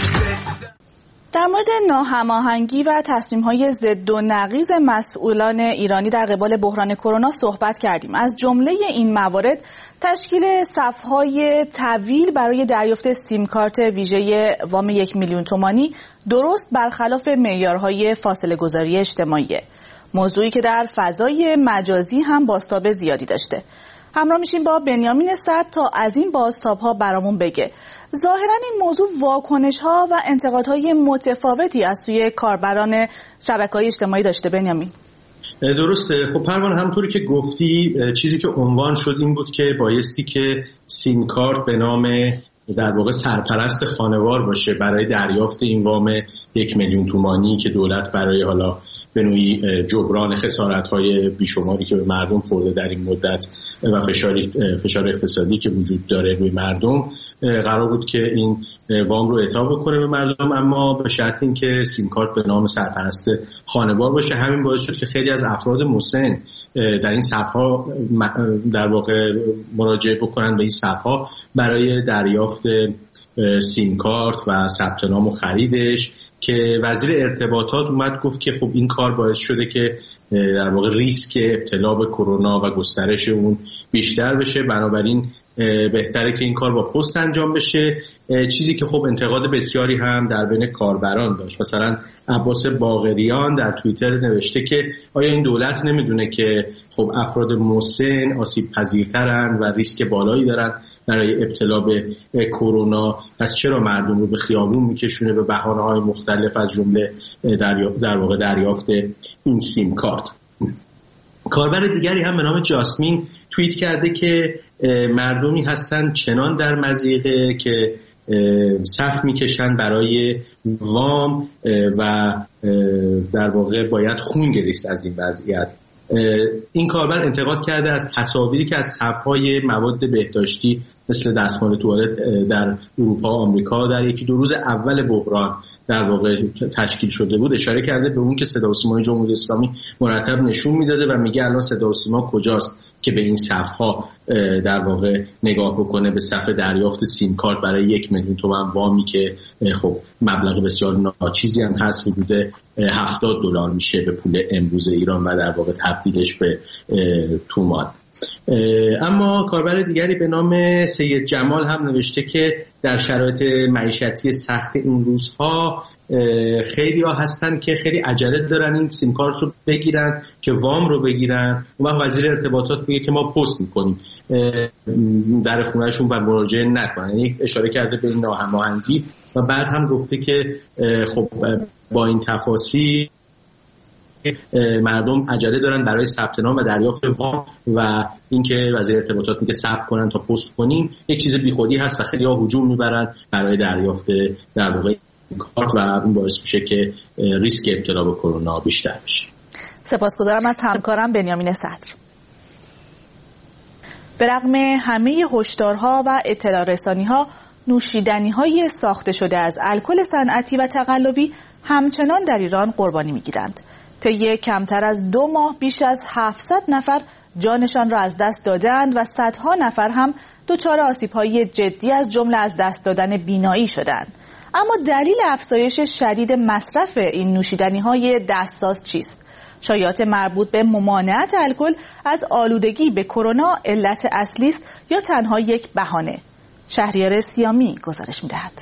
در مورد ناهماهنگی و تصمیم‌های ضد و نقیض مسئولان ایرانی در قبال بحران کرونا صحبت کردیم. از جمله این موارد تشکیل صف‌های طویل برای دریافت سیم کارت ویژه وام یک میلیون تومانی درست برخلاف معیارهای فاصله گذاری اجتماعی، موضوعی که در فضای مجازی هم بازتاب زیادی داشته. همراه میشیم با بنیامین صدر تا از این بازتاب‌ها برامون بگه. ظاهراً این موضوع واکنش‌ها و انتقادهای متفاوتی از سوی کاربران شبکه‌های اجتماعی داشته. بنیامین درسته. خب پروانه، همونطوری که گفتی چیزی که عنوان شد این بود که بایستی که سیم کارت به نام در واقع سرپرست خانوار باشه برای دریافت این وام یک میلیون تومانی که دولت برای حالا به نوعی جبران خسارت‌های بیشماری که به مردم خورده در این مدت و فشار فشار اقتصادی که وجود داره روی مردم قرار بود که این وام رو اعطا بکنه به مردم، اما به شرط اینکه سیم کارت به نام سرپرست خانوار باشه. همین باعث شد که خیلی از افراد مسن در این صفحا در واقع مراجعه بکنن به این صفحا برای دریافت سیم کارت و ثبت نام و خریدش، که وزیر ارتباطات اومد گفت که خب این کار باعث شده که در واقع ریسک ابتلا به کرونا و گسترش اون بیشتر بشه، بنابراین بهتره که این کار با پست انجام بشه. چیزی که خب انتقاد بسیاری هم در بین کاربران داشت. مثلا عباس باقریان در توییتر نوشته که آیا این دولت نمیدونه که خب افراد مسن آسیب پذیرترن و ریسک بالایی دارن برای ابتلا به کرونا، پس چرا مردم رو به خیابون میکشونه به بهانه‌های مختلف، از جمله در واقع دریافت این سیم کارت. کاربر دیگری هم به نام جاسمین توییت کرده که مردمی هستن چنان در مضیقه که صف میکشن برای وام و در واقع باید خون گریست از این وضعیت. این کاربر انتقاد کرده از تصاویری که از صف‌های مواد بهداشتی مثل دستمال توالت در اروپا و آمریکا در یکی دو روز اول بحران در واقع تشکیل شده بود اشاره کرده به اون که صدا و سیمای جمهوری اسلامی مرتب نشون میداده و میگه الان صدا و سیما کجاست که به این صف‌ها در واقع نگاه بکنه، به صف دریافت سیم کارت برای یک میلیون تومان وامی که خب مبلغ بسیار ناچیزی هم هست، حدود هفتاد دلار میشه به پول امروز ایران و در واقع تبدیلش به تومان. اما کاربر دیگری به نام سید جمال هم نوشته که در شرایط معیشتی سخت این روزها خیلی ها هستن که خیلی عجله دارن این سیم کارت رو بگیرن که وام رو بگیرن و وزیر ارتباطات میگه که ما پست میکنیم در خونهشون و مراجعه نکنن. یعنی اشاره کرده به این ناهماهنگی و بعد هم گفته که خب با این تفاصیل مردم عجله دارن برای ثبت نام و دریافت وام و اینکه وزیر ارتباطات میگه ثبت کنن تا پست کنیم یک چیز بیخودی هست و خیلی‌ها هجوم میبرن برای دریافت در واقع کارت و این باعث میشه که ریسک ابتلا به کرونا بیشتر بشه. سپاسگزارم از همکارم بنیامین صدر. به رغم همه هشدارها و اطلاع رسانی‌ها، نوشیدنی‌های ساخته شده از الکل صنعتی و تقلبی همچنان در ایران قربانی می‌گیرند. طی کمتر از دو ماه بیش از هفتصد نفر جانشان را از دست دادند و صدها نفر هم دچار آسیب‌های جدی از جمله از دست دادن بینایی شدند. اما دلیل افزایش شدید مصرف این نوشیدنی‌های دستساز چیست؟ شایعات مربوط به ممانعت الکل از آلودگی به کرونا علت اصلی است یا تنها یک بهانه؟ شهریار سیامی گزارش می‌دهد.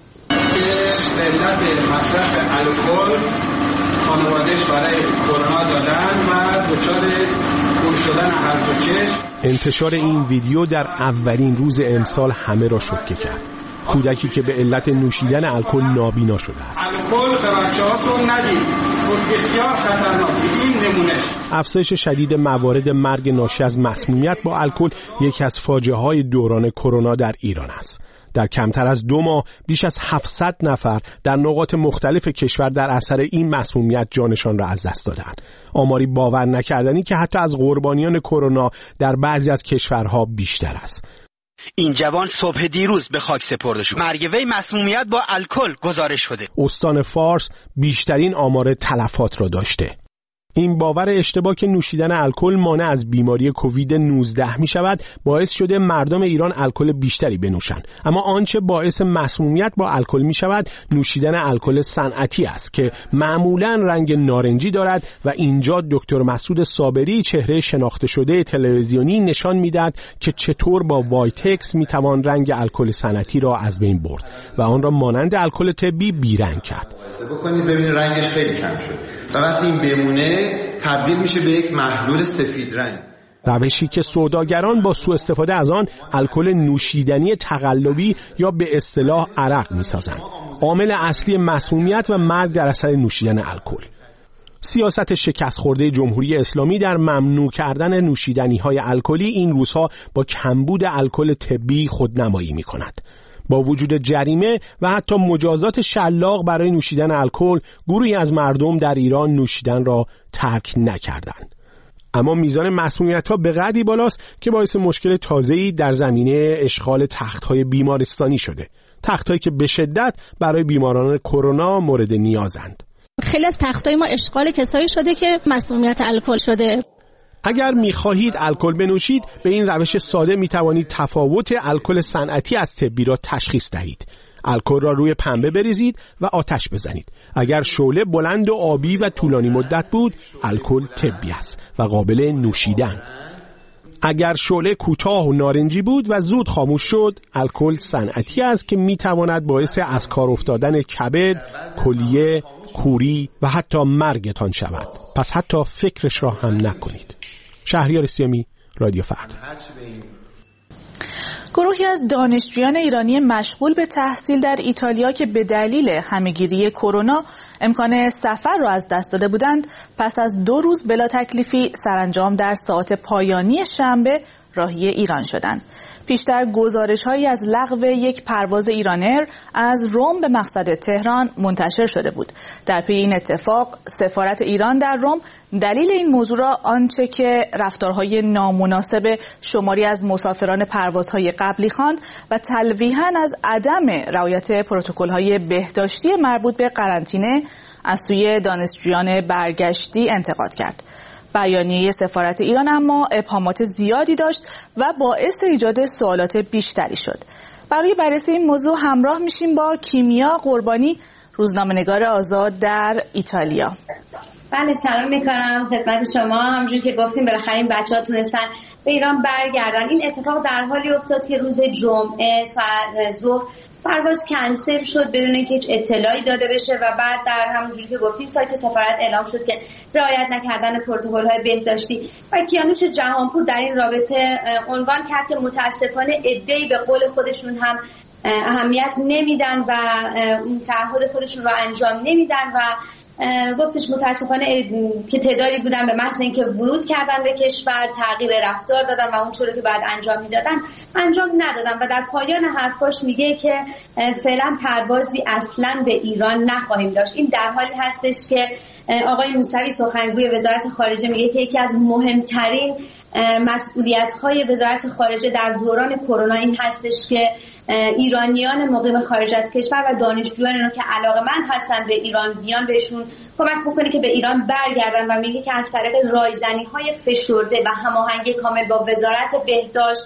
علت مصرف الکل خانواده‌اش برای کرونا دادن و دچار کور شدن هر دو چشم. انتشار این ویدیو در اولین روز امسال همه را شوکه کرد. کودکی که به علت نوشیدن الکل نابینا شده است. الکل به بچه‌هاتون ندید. اون بسیار خطرناکه. این نمونه. افزایش شدید موارد مرگ ناشی از مسمومیت با الکل یکی از فاجعه‌های دوران کرونا در ایران است. در کمتر از دو ماه بیش از هفتصد نفر در نقاط مختلف کشور در اثر این مسمومیت جانشان را از دست دادند. آماری باور نکردنی که حتی از قربانیان کرونا در بعضی از کشورها بیشتر است. این جوان صبح دیروز به خاک سپرده شد. مرگ وی مسمومیت با الکل گزارش شده. استان فارس بیشترین آمار تلفات را داشته. این باور اشتباه که نوشیدن الکل مانع از بیماری کووید نوزده می شود باعث شده مردم ایران الکل بیشتری بنوشند. اما آنچه باعث مسمومیت با الکل می شود نوشیدن الکل صنعتی است که معمولاً رنگ نارنجی دارد و اینجا دکتر مسعود صابری چهره شناخته شده تلویزیونی نشان میداد که چطور با وایتکس می توان رنگ الکل صنعتی را از بین برد و آن را مانند الکل طبی بیرنگ کرد. بکنید ببینید رنگش خیلی کم شد و وقتی این بمونه تبدیل میشه به یک محلول سفید رنگ. روشی که سوداگران با سوء استفاده از آن الکل نوشیدنی تقلبی یا به اصطلاح عرق میسازند. عامل اصلی مسمومیت و مرگ در اثر نوشیدن الکل. سیاست شکست خورده جمهوری اسلامی در ممنوع کردن نوشیدنی‌های الکلی این روزها با کمبود الکل طبی خودنمایی می‌کند. با وجود جریمه و حتی مجازات شلاق برای نوشیدن الکل، گروهی از مردم در ایران نوشیدن را ترک نکردند. اما میزان مسمومیت‌ها به قدری بالاست که باعث مشکل تازه‌ای در زمینه اشغال تخت‌های بیمارستانی شده. تخت‌هایی که به شدت برای بیماران کرونا مورد نیازند. خیلی از تخت‌های ما اشغال کسایی شده که مسمومیت الکل شده. اگر می‌خواهید الکل بنوشید به این روش ساده می‌توانید تفاوت الکل صنعتی از طبی را تشخیص دهید. الکل را روی پنبه بریزید و آتش بزنید. اگر شعله بلند و آبی و طولانی مدت بود، الکل طبی است و قابل نوشیدن. اگر شعله کوتاه و نارنجی بود و زود خاموش شد، الکل صنعتی است که می‌تواند باعث از کار افتادن کبد، کلیه، کوری و حتی مرگتان شود. پس حتی فکرش را هم نکنید. شهریار سیامی، رادیو فردا. گروهی از دانشجویان ایرانی مشغول به تحصیل در ایتالیا که به دلیل همهگیری کرونا امکان سفر را از دست داده بودند، پس از دو روز بلا تکلیفی سرانجام در ساعات پایانی شنبه راهی ایران شدند. پیشتر گزارش‌هایی از لغو یک پرواز ایرانر از روم به مقصد تهران منتشر شده بود. در پی این اتفاق سفارت ایران در روم دلیل این موضوع را آنچه که رفتارهای نامناسب شماری از مسافران پروازهای قبلی خواند و تلویحاً از عدم رعایت پروتکل‌های بهداشتی مربوط به قرنطینه از سوی دانشجویان برگشتی انتقاد کرد. بیانیه سفارت ایران اما ابهامات زیادی داشت و باعث ایجاد سوالات بیشتری شد. برای بررسی این موضوع همراه میشیم با کیمیا قربانی، روزنامه‌نگار آزاد در ایتالیا. بله، سلام میکنم خدمت شما. همونجوری که گفتیم بالاخره این بچه‌ها تونستن به ایران برگردن. این اتفاق در حالی افتاد که روز جمعه ساعت ظهر پرواز کنسل شد بدون اینکه هیچ اطلاعی داده بشه و بعد در همونجوری که گفتیم سایت سفارت اعلام شد که رعایت نکردن پروتکل‌های بهداشتی و کیانوش جهانپور در این رابطه عنوان کرد که متاسفانه عده‌ای به قول خودشون هم اهمیت نمیدن و تعهد خودشون رو انجام نمیدن و گفتش متاسفانه که تعدادی بودن به محض اینکه ورود کردن به کشور تغییر رفتار دادن و اون چیزی که بعد انجام میدادن انجام ندادن و در پایان حرفاش میگه که فعلا پروازی اصلا به ایران نخواهیم داشت. این در حالی هستش که آقای موسوی سخنگوی وزارت خارجه میگه که یکی از مهمترین مسئولیت‌های وزارت خارجه در دوران کرونا این هستش که ایرانیان مقیم خارج از کشور و دانشجویان رو که علاقه‌مند هستن به ایران بیان بهشون کمک بکنه که به ایران برگردن و میگه که از طریق رایزنی‌های فشرده و هماهنگی کامل با وزارت بهداشت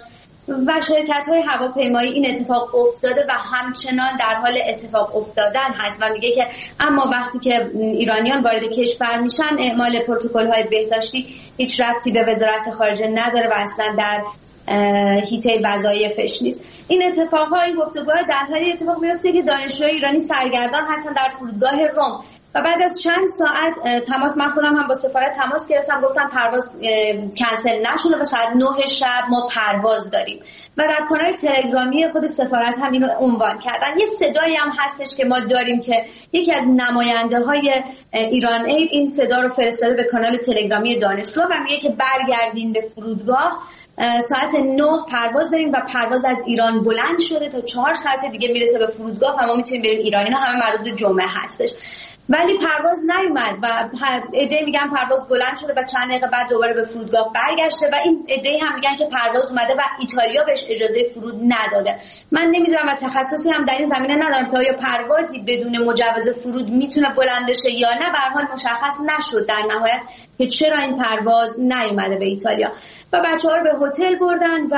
و شرکت‌های هواپیمایی این اتفاق افتاده و همچنان در حال اتفاق افتادن هست و میگه که اما وقتی که ایرانیان وارد کشور میشن اعمال پروتکل‌های بهداشتی هیچ ربطی به وزارت خارجه نداره و اصلا در حیطه وظایفش نیست. این اتفاق‌ها، این گفتگوها در حالی اتفاق میفته که دانشجوهای ایرانی سرگردان هستن در فرودگاه رم و بعد از چند ساعت تماس، من خودم هم با سفارت تماس گرفتم، گفتم پرواز کنسل نشده و ساعت نه شب ما پرواز داریم و در کانال تلگرامی خود سفارت هم اینو عنوان کردن. یه صدایی هم هستش که ما داریم که یکی از نماینده های ایران اید این صدا رو فرستاده به کانال تلگرامی دانشجو و میگه که برگردین به فرودگاه، ساعت نه پرواز داریم و پرواز از ایران بلند شده تا چهار ساعت دیگه میرسه به فرودگاه و ما میتونیم بریم ایران. اینا همه مربوط به جمعه هستش. ولی پرواز نیومد و ایده میگن پرواز بلند شده و چند دقیقه بعد دوباره به فرودگاه برگشته و این ایده هم میگن که پرواز اومده و ایتالیا بهش اجازه فرود نداده. من نمیدونم و تخصصی هم در این زمینه ندارم تا یا پروازی بدون مجوز فرود میتونه بلند بشه یا نه. به هر حال مشخص نشد در نهایت که چرا این پرواز نیومده به ایتالیا و بچه‌ها رو به هتل بردن و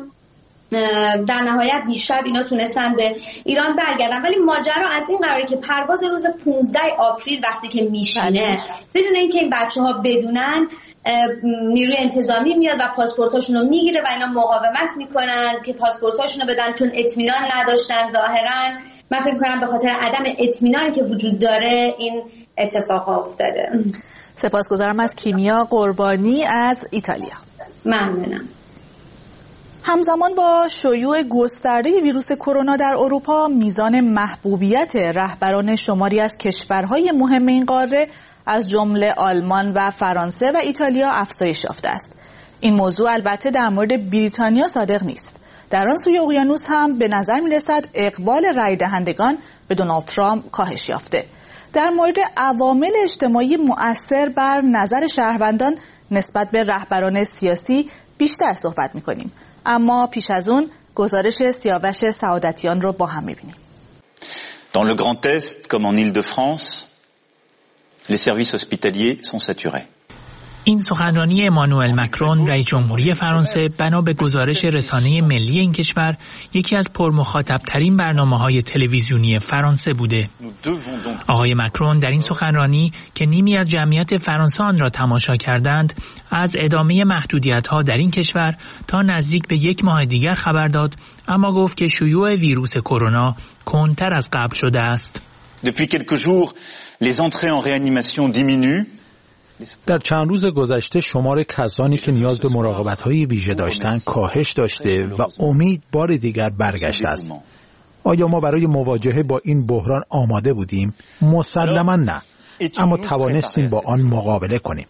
در نهایت دیشب اینا تونستن به ایران برگردن. ولی ماجرا از این قراره که پرواز روز پانزده آپریل وقتی که میشینه بدون اینکه این بچه‌ها بدونن، نیروی انتظامی میاد و پاسپورتاشون رو میگیره و اینا مقاومت میکنن که پاسپورتاشون رو بدن چون اطمینان نداشتن ظاهرا. من فکر کنم به خاطر عدم اطمینانی که وجود داره این اتفاق افتاده. سپاسگزارم از کیمیا قربانی از ایتالیا. ممنونم. همزمان با شیوع گسترده ویروس کرونا در اروپا، میزان محبوبیت رهبران شماری از کشورهای مهم این قاره از جمله آلمان و فرانسه و ایتالیا افزایش یافته است. این موضوع البته در مورد بریتانیا صادق نیست. در آن سوی اقیانوس هم به نظر می‌رسد اقبال رای دهندگان به دونالد ترامپ کاهش یافته. در مورد عوامل اجتماعی مؤثر بر نظر شهروندان نسبت به رهبران سیاسی بیشتر صحبت می‌کنیم. اما پیش از اون گزارش سیاوش سعادتیان رو با هم می‌بینیم. Dans le Grand Est comme en Île-de-France, les services hospitaliers sont saturés. این سخنرانی امانوئل مکرون رئیس جمهوری فرانسه بنا به گزارش رسانه ملی این کشور یکی از پرمخاطب‌ترین برنامه‌های تلویزیونی فرانسه بوده. آقای مکرون در این سخنرانی که نیمی از جمعیت فرانسه آن را تماشا کردند، از ادامه محدودیت‌ها در این کشور تا نزدیک به یک ماه دیگر خبر داد، اما گفت که شیوع ویروس کرونا کندتر از قبل شده است. Depuis quelques jours, les entrées en réanimation diminuent. در چند روز گذشته شمار کسانی که نیاز به مراقبت‌های ویژه داشتند کاهش داشته و امید بار دیگر برگشته است. آیا ما برای مواجهه با این بحران آماده بودیم؟ مسلماً نه، اما توانستیم با آن مقابله کنیم.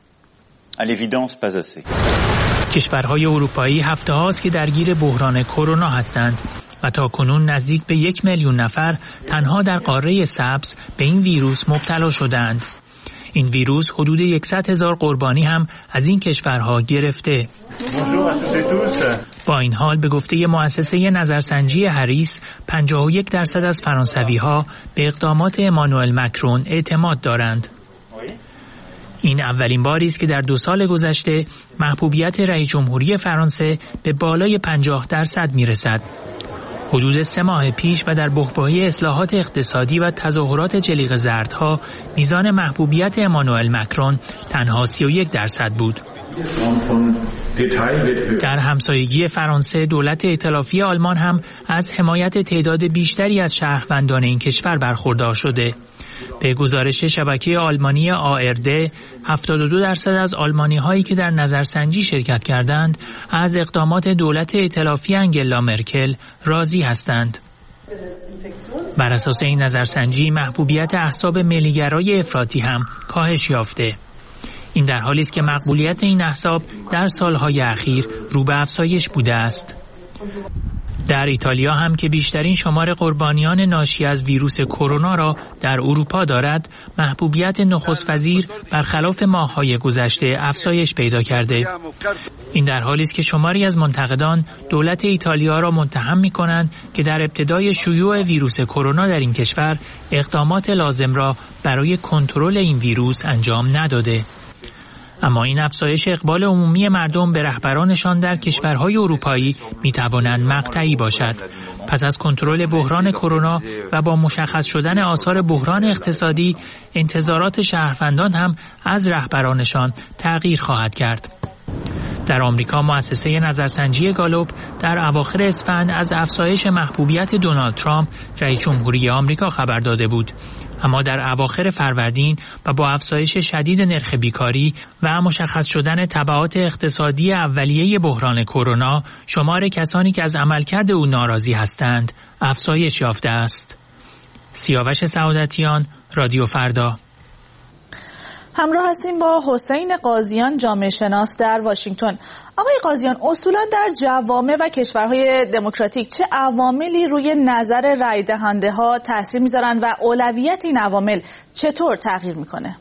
کشورهای اروپایی هفته هاست که درگیر بحران کرونا هستند و تا کنون نزدیک به یک میلیون نفر تنها در قاره سبز به این ویروس مبتلا شدند. این ویروس حدود صد هزار قربانی هم از این کشورها گرفته. با این حال به گفته مؤسسه نظرسنجی هریس، پنجاه و یک درصد از فرانسوی‌ها به اقدامات امانوئل مکرون اعتماد دارند. این اولین باری است که در دو سال گذشته محبوبیت رئیس جمهوری فرانسه به بالای پنجاه درصد میرسد. حدود سه ماه پیش و در بحبوحه اصلاحات اقتصادی و تظاهرات جلیقه زردها میزان محبوبیت امانوئل مکرون تنها سی و یک درصد بود. در همسایگی فرانسه دولت ائتلافی آلمان هم از حمایت تعداد بیشتری از شهروندان این کشور برخوردار شده. به گزارش شبکه آلمانی آ ار دی، هفتاد و دو درصد از آلمانی هایی که در نظرسنجی شرکت کردند از اقدامات دولت ائتلافی انگلا مرکل راضی هستند. بر اساس این نظرسنجی محبوبیت احزاب ملیگرای افراطی هم کاهش یافته. این در حالی است که مقبولیت این احزاب در سالهای اخیر رو به افزایش بوده است. در ایتالیا هم که بیشترین شمار قربانیان ناشی از ویروس کرونا را در اروپا دارد، محبوبیت نخست وزیر برخلاف ماه‌های گذشته افزایش پیدا کرده. این در حالی است که شماری از منتقدان دولت ایتالیا را متهم می‌کنند که در ابتدای شیوع ویروس کرونا در این کشور اقدامات لازم را برای کنترل این ویروس انجام نداده. اما این افزایش اقبال عمومی مردم به رهبرانشان در کشورهای اروپایی میتواند مقطعی باشد. پس از کنترل بحران کرونا و با مشخص شدن آثار بحران اقتصادی، انتظارات شهروندان هم از رهبرانشان تغییر خواهد کرد. در آمریکا مؤسسه نظرسنجی گالوپ در اواخر اسفند از افزایش محبوبیت دونالد ترامپ رئیس جمهوری آمریکا خبر داده بود. اما در اواخر فروردین و با افزایش شدید نرخ بیکاری و مشخص شدن تبعات اقتصادی اولیه بحران کرونا، شمار کسانی که از عملکرد او ناراضی هستند افزایش یافته است. سیاوش سعادتیان، رادیو فردا. همراه هستیم با حسین قاضیان، جامعه شناس در واشنگتن. آقای قاضیان، اصولا در جوامع و کشورهای دموکراتیک چه عواملی روی نظر رای دهنده ها تاثیر میذارن و اولویت این عوامل چطور تغییر میکنه؟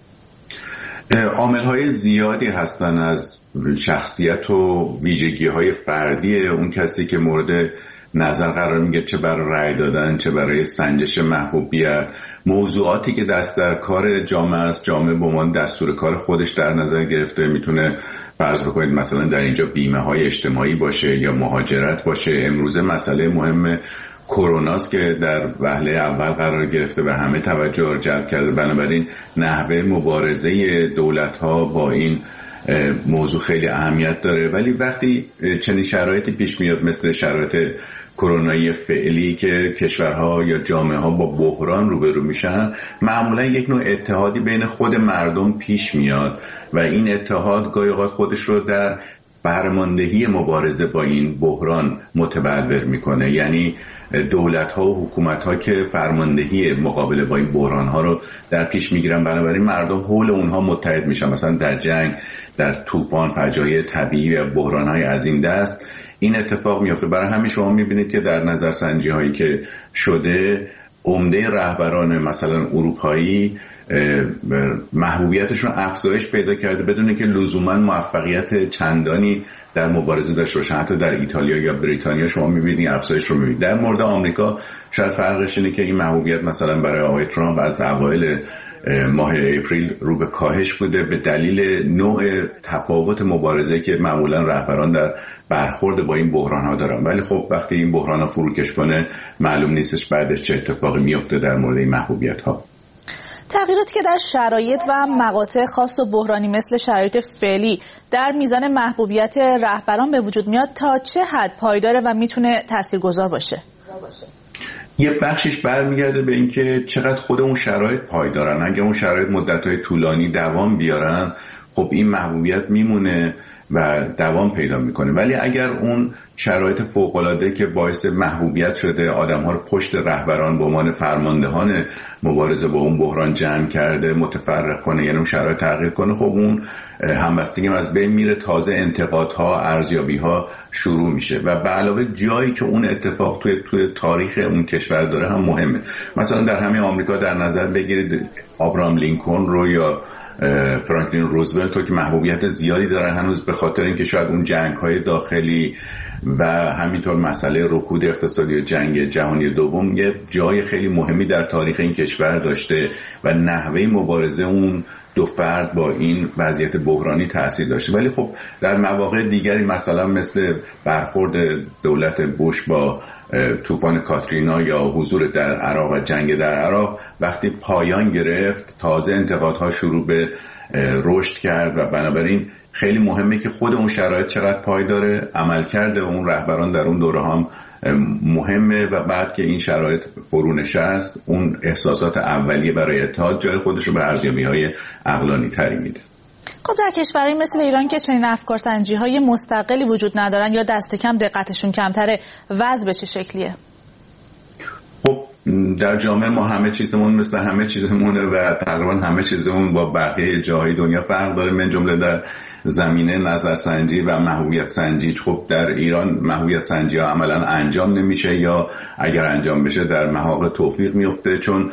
عامل های زیادی هستن، از شخصیت و ویژگی های فردی اون کسی که مورد نظر قرار میگه، چه برای رأی دادن چه برای سنجش محبوبیت، موضوعاتی که دست در کار جامعه است، جامعه به عنوان دستور کار خودش در نظر گرفته. میتونه فرض بکنید مثلا در اینجا بیمه های اجتماعی باشه یا مهاجرت باشه. امروزه مسئله مهم کروناست که در وهله اول قرار گرفته و همه توجه رو جلب کرده. بنابراین نحوه مبارزه دولت‌ها با این موضوع خیلی اهمیت داره. ولی وقتی چنین شرایطی پیش میاد مثل شرایط کرونایی فعلی که کشورها یا جامعه ها با بحران روبرو میشن، معمولا یک نوع اتحادی بین خود مردم پیش میاد و این اتحاد گاهی اوقات خودش رو در فرماندهی مبارزه با این بحران متبلور میکنه. یعنی دولت ها و حکومت ها که فرماندهی مقابله با این بحران ها رو در پیش میگیرن، بنابراین مردم حول اونها متحد میشن. مثلا در جنگ، در طوفان، فجایع طبیعی و بحران های از این دست این اتفاق میفته. برای همین شما میبینید که در نظرسنجی هایی که شده، عمده رهبران مثلا اروپایی محبوبیتشون افزایش پیدا کرده بدون که لزوما موفقیت چندانی در مبارزه داشته باشن. حتی در ایتالیا یا بریتانیا شما میبینید افزایش رو میبینید. در مورد آمریکا شاید فرقش اینه که این محبوبیت مثلا برای آقای ترامپ از اوایل ماه اپریل رو به کاهش بوده به دلیل نوع تفاوت مبارزه که معمولا رهبران در برخورد با این بحران ها دارن. ولی خب وقتی این بحران ها فروکش کنه معلوم نیستش بعدش چه اتفاقی میفته در مورد این محبوبیت ها. تغییراتی که در شرایط و مقاطع خاص و بحرانی مثل شرایط فعلی در میزان محبوبیت رهبران به وجود میاد، تا چه حد پایداره و میتونه تاثیرگذار باشه؟ یه بخشش برمیگرده به اینکه چقدر خود اون شرایط پایدارن. اگه اون شرایط مدت‌های طولانی دوام بیارن، خب این محبوبیت میمونه و دوام پیدا میکنه. ولی اگر اون شرایط فوق‌العاده که باعث محبوبیت شده، آدم‌ها رو پشت رهبران به عنوان فرماندهان مبارزه با اون بحران جمع کرده، متفرق کنه، یعنی اون شرایط تغییر کنه، خب اون همبستگی از بین میره، تازه انتقادها، ارزیابی‌ها شروع میشه و به علاوه جایی که اون اتفاق توی توی تاریخ اون کشور داره هم مهمه. مثلا در همین آمریکا در نظر بگیرید آبراهام لینکلن رو یا فرانکلین روزولت رو که محبوبیت زیادی داره هنوز، به خاطر اینکه شاید اون جنگ‌های داخلی و همینطور مسئله رکود اقتصادی و جنگ جهانی دوم یه جای خیلی مهمی در تاریخ این کشور داشته و نحوه مبارزه اون دو فرد با این وضعیت بحرانی تاثیر داشته. ولی خب در مواقع دیگری مثلا مثل برخورد دولت بوش با طوفان کاترینا یا حضور در عراق و جنگ در عراق، وقتی پایان گرفت تازه انتقادها شروع به رشد کرد و بنابراین خیلی مهمه که خود اون شرایط چقدر پایداره، عملکرد اون رهبران در اون دوره هم مهمه و بعد که این شرایط فرو نشست، اون احساسات اولیه برای اتحاد جای خودش رو به ارزیابی‌های عقلانی تری میده. خب در کشورهای مثل ایران که چنین افکارسنجی‌های مستقلی وجود ندارن یا دست کم دقتشون کمتره، وضع به چه شکلیه؟ خب در جامعه ما همه چیزمون مثل همه چیزمونه و تقریبا همه چیزمون با بقیه جاهای دنیا فرق داره، من جمله در زمینه نظرسنجی و محبوبیت سنجی. خب در ایران محبوبیت سنجی ها عملا انجام نمیشه یا اگر انجام بشه در محاق توفیق میفته، چون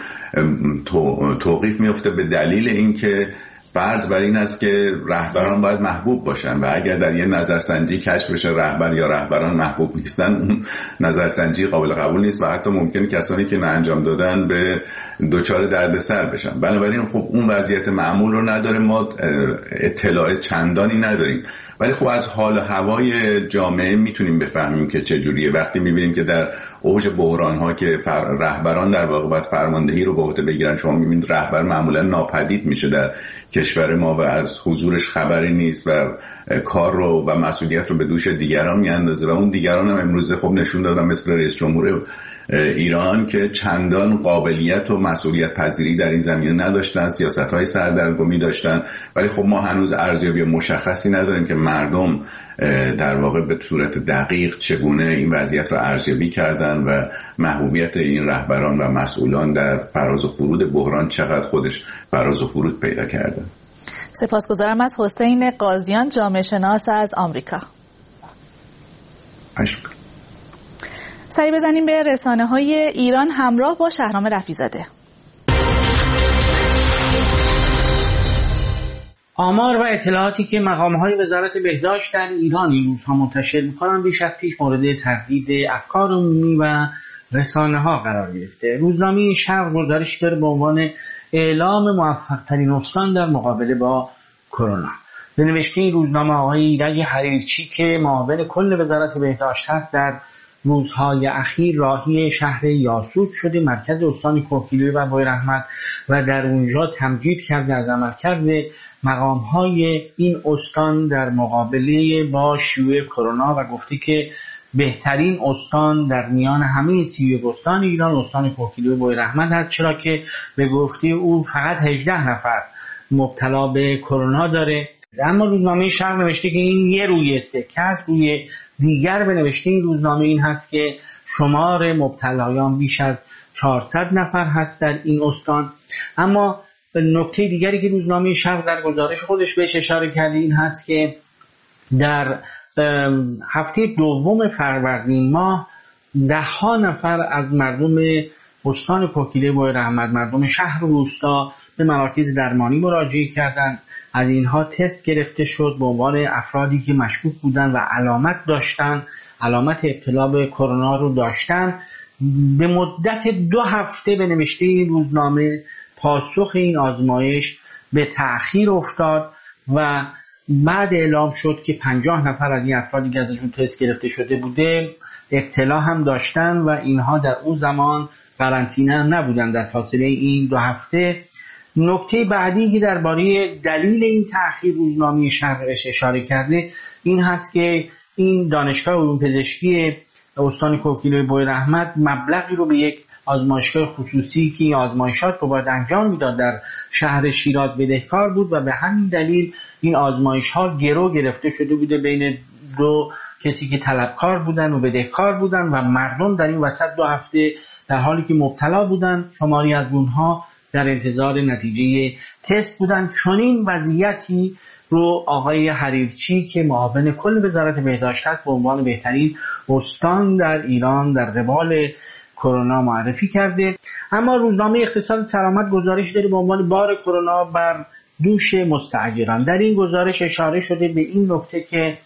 توقیف میفته به دلیل اینکه فرض بر این است که رهبران باید محبوب باشن و اگر در یه نظرسنجی کشف بشه رهبر یا رهبران محبوب نیستن، اون نظرسنجی قابل قبول نیست و حتی ممکنه کسانی که نه انجام دادن به دوچار دردسر بشن. بنابراین خب اون وضعیت معمول رو نداره، ما اطلاع چندانی نداریم. ولی خب از حال و هوای جامعه میتونیم بفهمیم که چجوریه. وقتی میبینیم که در اوج بحران ها که رهبران در واقع باید فرماندهی رو به عهده بگیرن، شما میبینید رهبر معمولا ناپدید میشه در کشور ما و از حضورش خبری نیست و کار رو و مسئولیت رو به دوش دیگران میاندازه و اون دیگران هم امروزه خب نشون دادن مثل رئیس جمهور ایران که چندان قابلیت و مسئولیت پذیری در این زمینه نداشتن، سیاست‌های سردرگمی داشتن. ولی خب ما هنوز ارزیابی مشخصی نداریم که مردم در واقع به صورت دقیق چگونه این وضعیت رو ارزیابی کردن و محبوبیت این رهبران و مسئولان در فراز و فرود بحران چقدر خودش فراز و فرود پیدا کرده. سپاسگزارم از حسین قاضیان، جامعه شناس از آمریکا. اشکر. سری بزنیم به رسانه‌های ایران همراه با شهرام رفیع‌زاده. آمار و اطلاعاتی که مقام‌های وزارت بهداشت در ایران این روزها منتشر می‌کنند بیش از پیش مورد تردید افکار عمومی و رسانه‌ها قرار گرفته. روزنامه شرق گزارشی داره به عنوان اعلام موفق‌ترین استان در مقابله با کرونا. به نوشته این روزنامه آقای ایرج حریرچی که معاون کل وزارت بهداشت هست، در روزهای اخیر راهی شهر یاسوج شده، مرکز استان کوهگیلویه و بویراحمد، و در اونجا تمجید کرده از عملکرد مقام‌های این استان در مقابله با شیوع کرونا و گفته که بهترین استان در میان همه سی و یک استان ایران استان کوهگیلویه و بویراحمد هست، چرا که به گفته او فقط هجده نفر مبتلا به کرونا داره. اما روزنامه شرق نوشته که این یه روی سکه است. روی دیگر به نوشته این روزنامه این هست که شمار مبتلایان بیش از چهارصد نفر هست در این استان. اما نکته دیگری که روزنامه شرق در گزارش خودش بهش اشاره کرده این هست که در هفته دوم فروردین ماه ده ها نفر از مردم استان کوهگیلویه و بویراحمد، مردم شهر و روستا، به مراکز درمانی مراجعه کردند. از اینها تست گرفته شد به عنوان افرادی که مشکوک بودن و علامت داشتن، علامت ابتلا به کرونا رو داشتن. به مدت دو هفته به نوشته این روزنامه پاسخ این آزمایش به تأخیر افتاد و بعد اعلام شد که پنجاه نفر از این افرادی که ازشون تست گرفته شده بوده ابتلا هم داشتن و اینها در اون زمان قرنطینه نبودن در فاصله این دو هفته. نکته بعدی که درباره دلیل این تأخیر روزنامه شرقش اشاره کرده این هست که این دانشگاه علوم پزشکی استان کوهگیلویه و بویراحمد مبلغی رو به یک آزمایشگاه خصوصی که این آزمایشات رو باید انجام میداد در شهر شیراز بدهکار بود و به همین دلیل این آزمایش‌ها گرو گرفته شده بوده بین دو کسی که طلبکار بودن و بدهکار بودن و مردم در این وسط دو هفته در حالی که مبتلا بودن، شماری از اونها در انتظار نتیجه تست بودن. چنین وضعیتی رو آقای حریرچی که معاون کل وزارت بهداشت است به عنوان بهترین استان در ایران در قبال کرونا معرفی کرده. اما روزنامه اقتصاد سلامت گزارش داره به عنوان بار کرونا بر دوش مستاجران. در این گزارش اشاره شده به این نکته که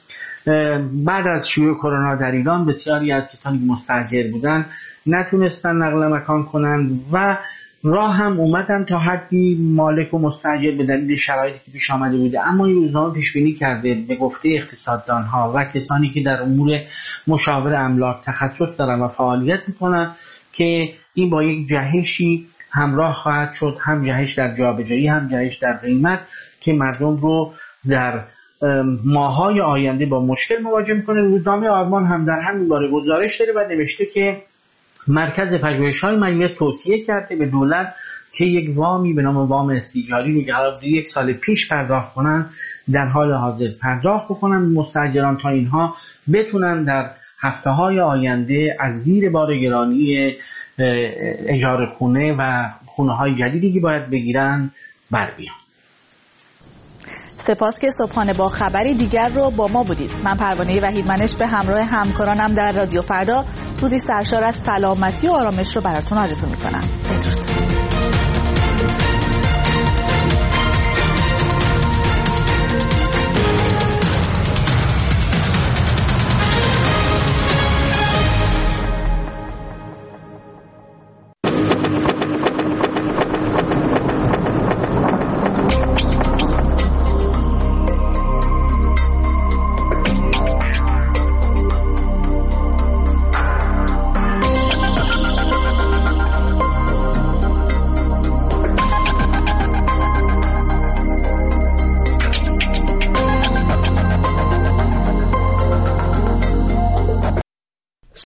بعد از شیوع کرونا در ایران بسیاری از کسانی که مستاجر بودن نتونستن نقل مکان کنند و راه هم اومدن تا حدی مالک و مستاجر به دلیل شرایطی که پیش آمده بوده. اما این روزنامه پیش بینی کرده به گفته اقتصاددان ها و کسانی که در امور مشاور املاک تخصص دارن و فعالیت میکنن که این با یک جهشی همراه خواهد شد، هم جهش در جابجایی هم جهش در قیمت که مردم رو در ماهای آینده با مشکل مواجه میکنه. روزنامه آرمان هم در همین باره گزارش داره و نوشته که مرکز پژوهش‌های مجلس توصیه کرده به دولت که یک وامی به نام وام استیجاری رو که قرار بود یک سال پیش پرداخت کنن در حال حاضر پرداخت بکنن مستاجران تا اینها بتونن در هفته‌های آینده از زیر بار گرانی اجاره خونه و خونه‌های جدیدی که باید بگیرن بر بیان. سپاس که صبحانه با خبری دیگر رو با ما بودید. من پروانه وحیدمنش به همراه همکارانم در رادیو فردا روزی سرشار از سلامتی و آرامش رو براتون آرزو میکنم. بدرود.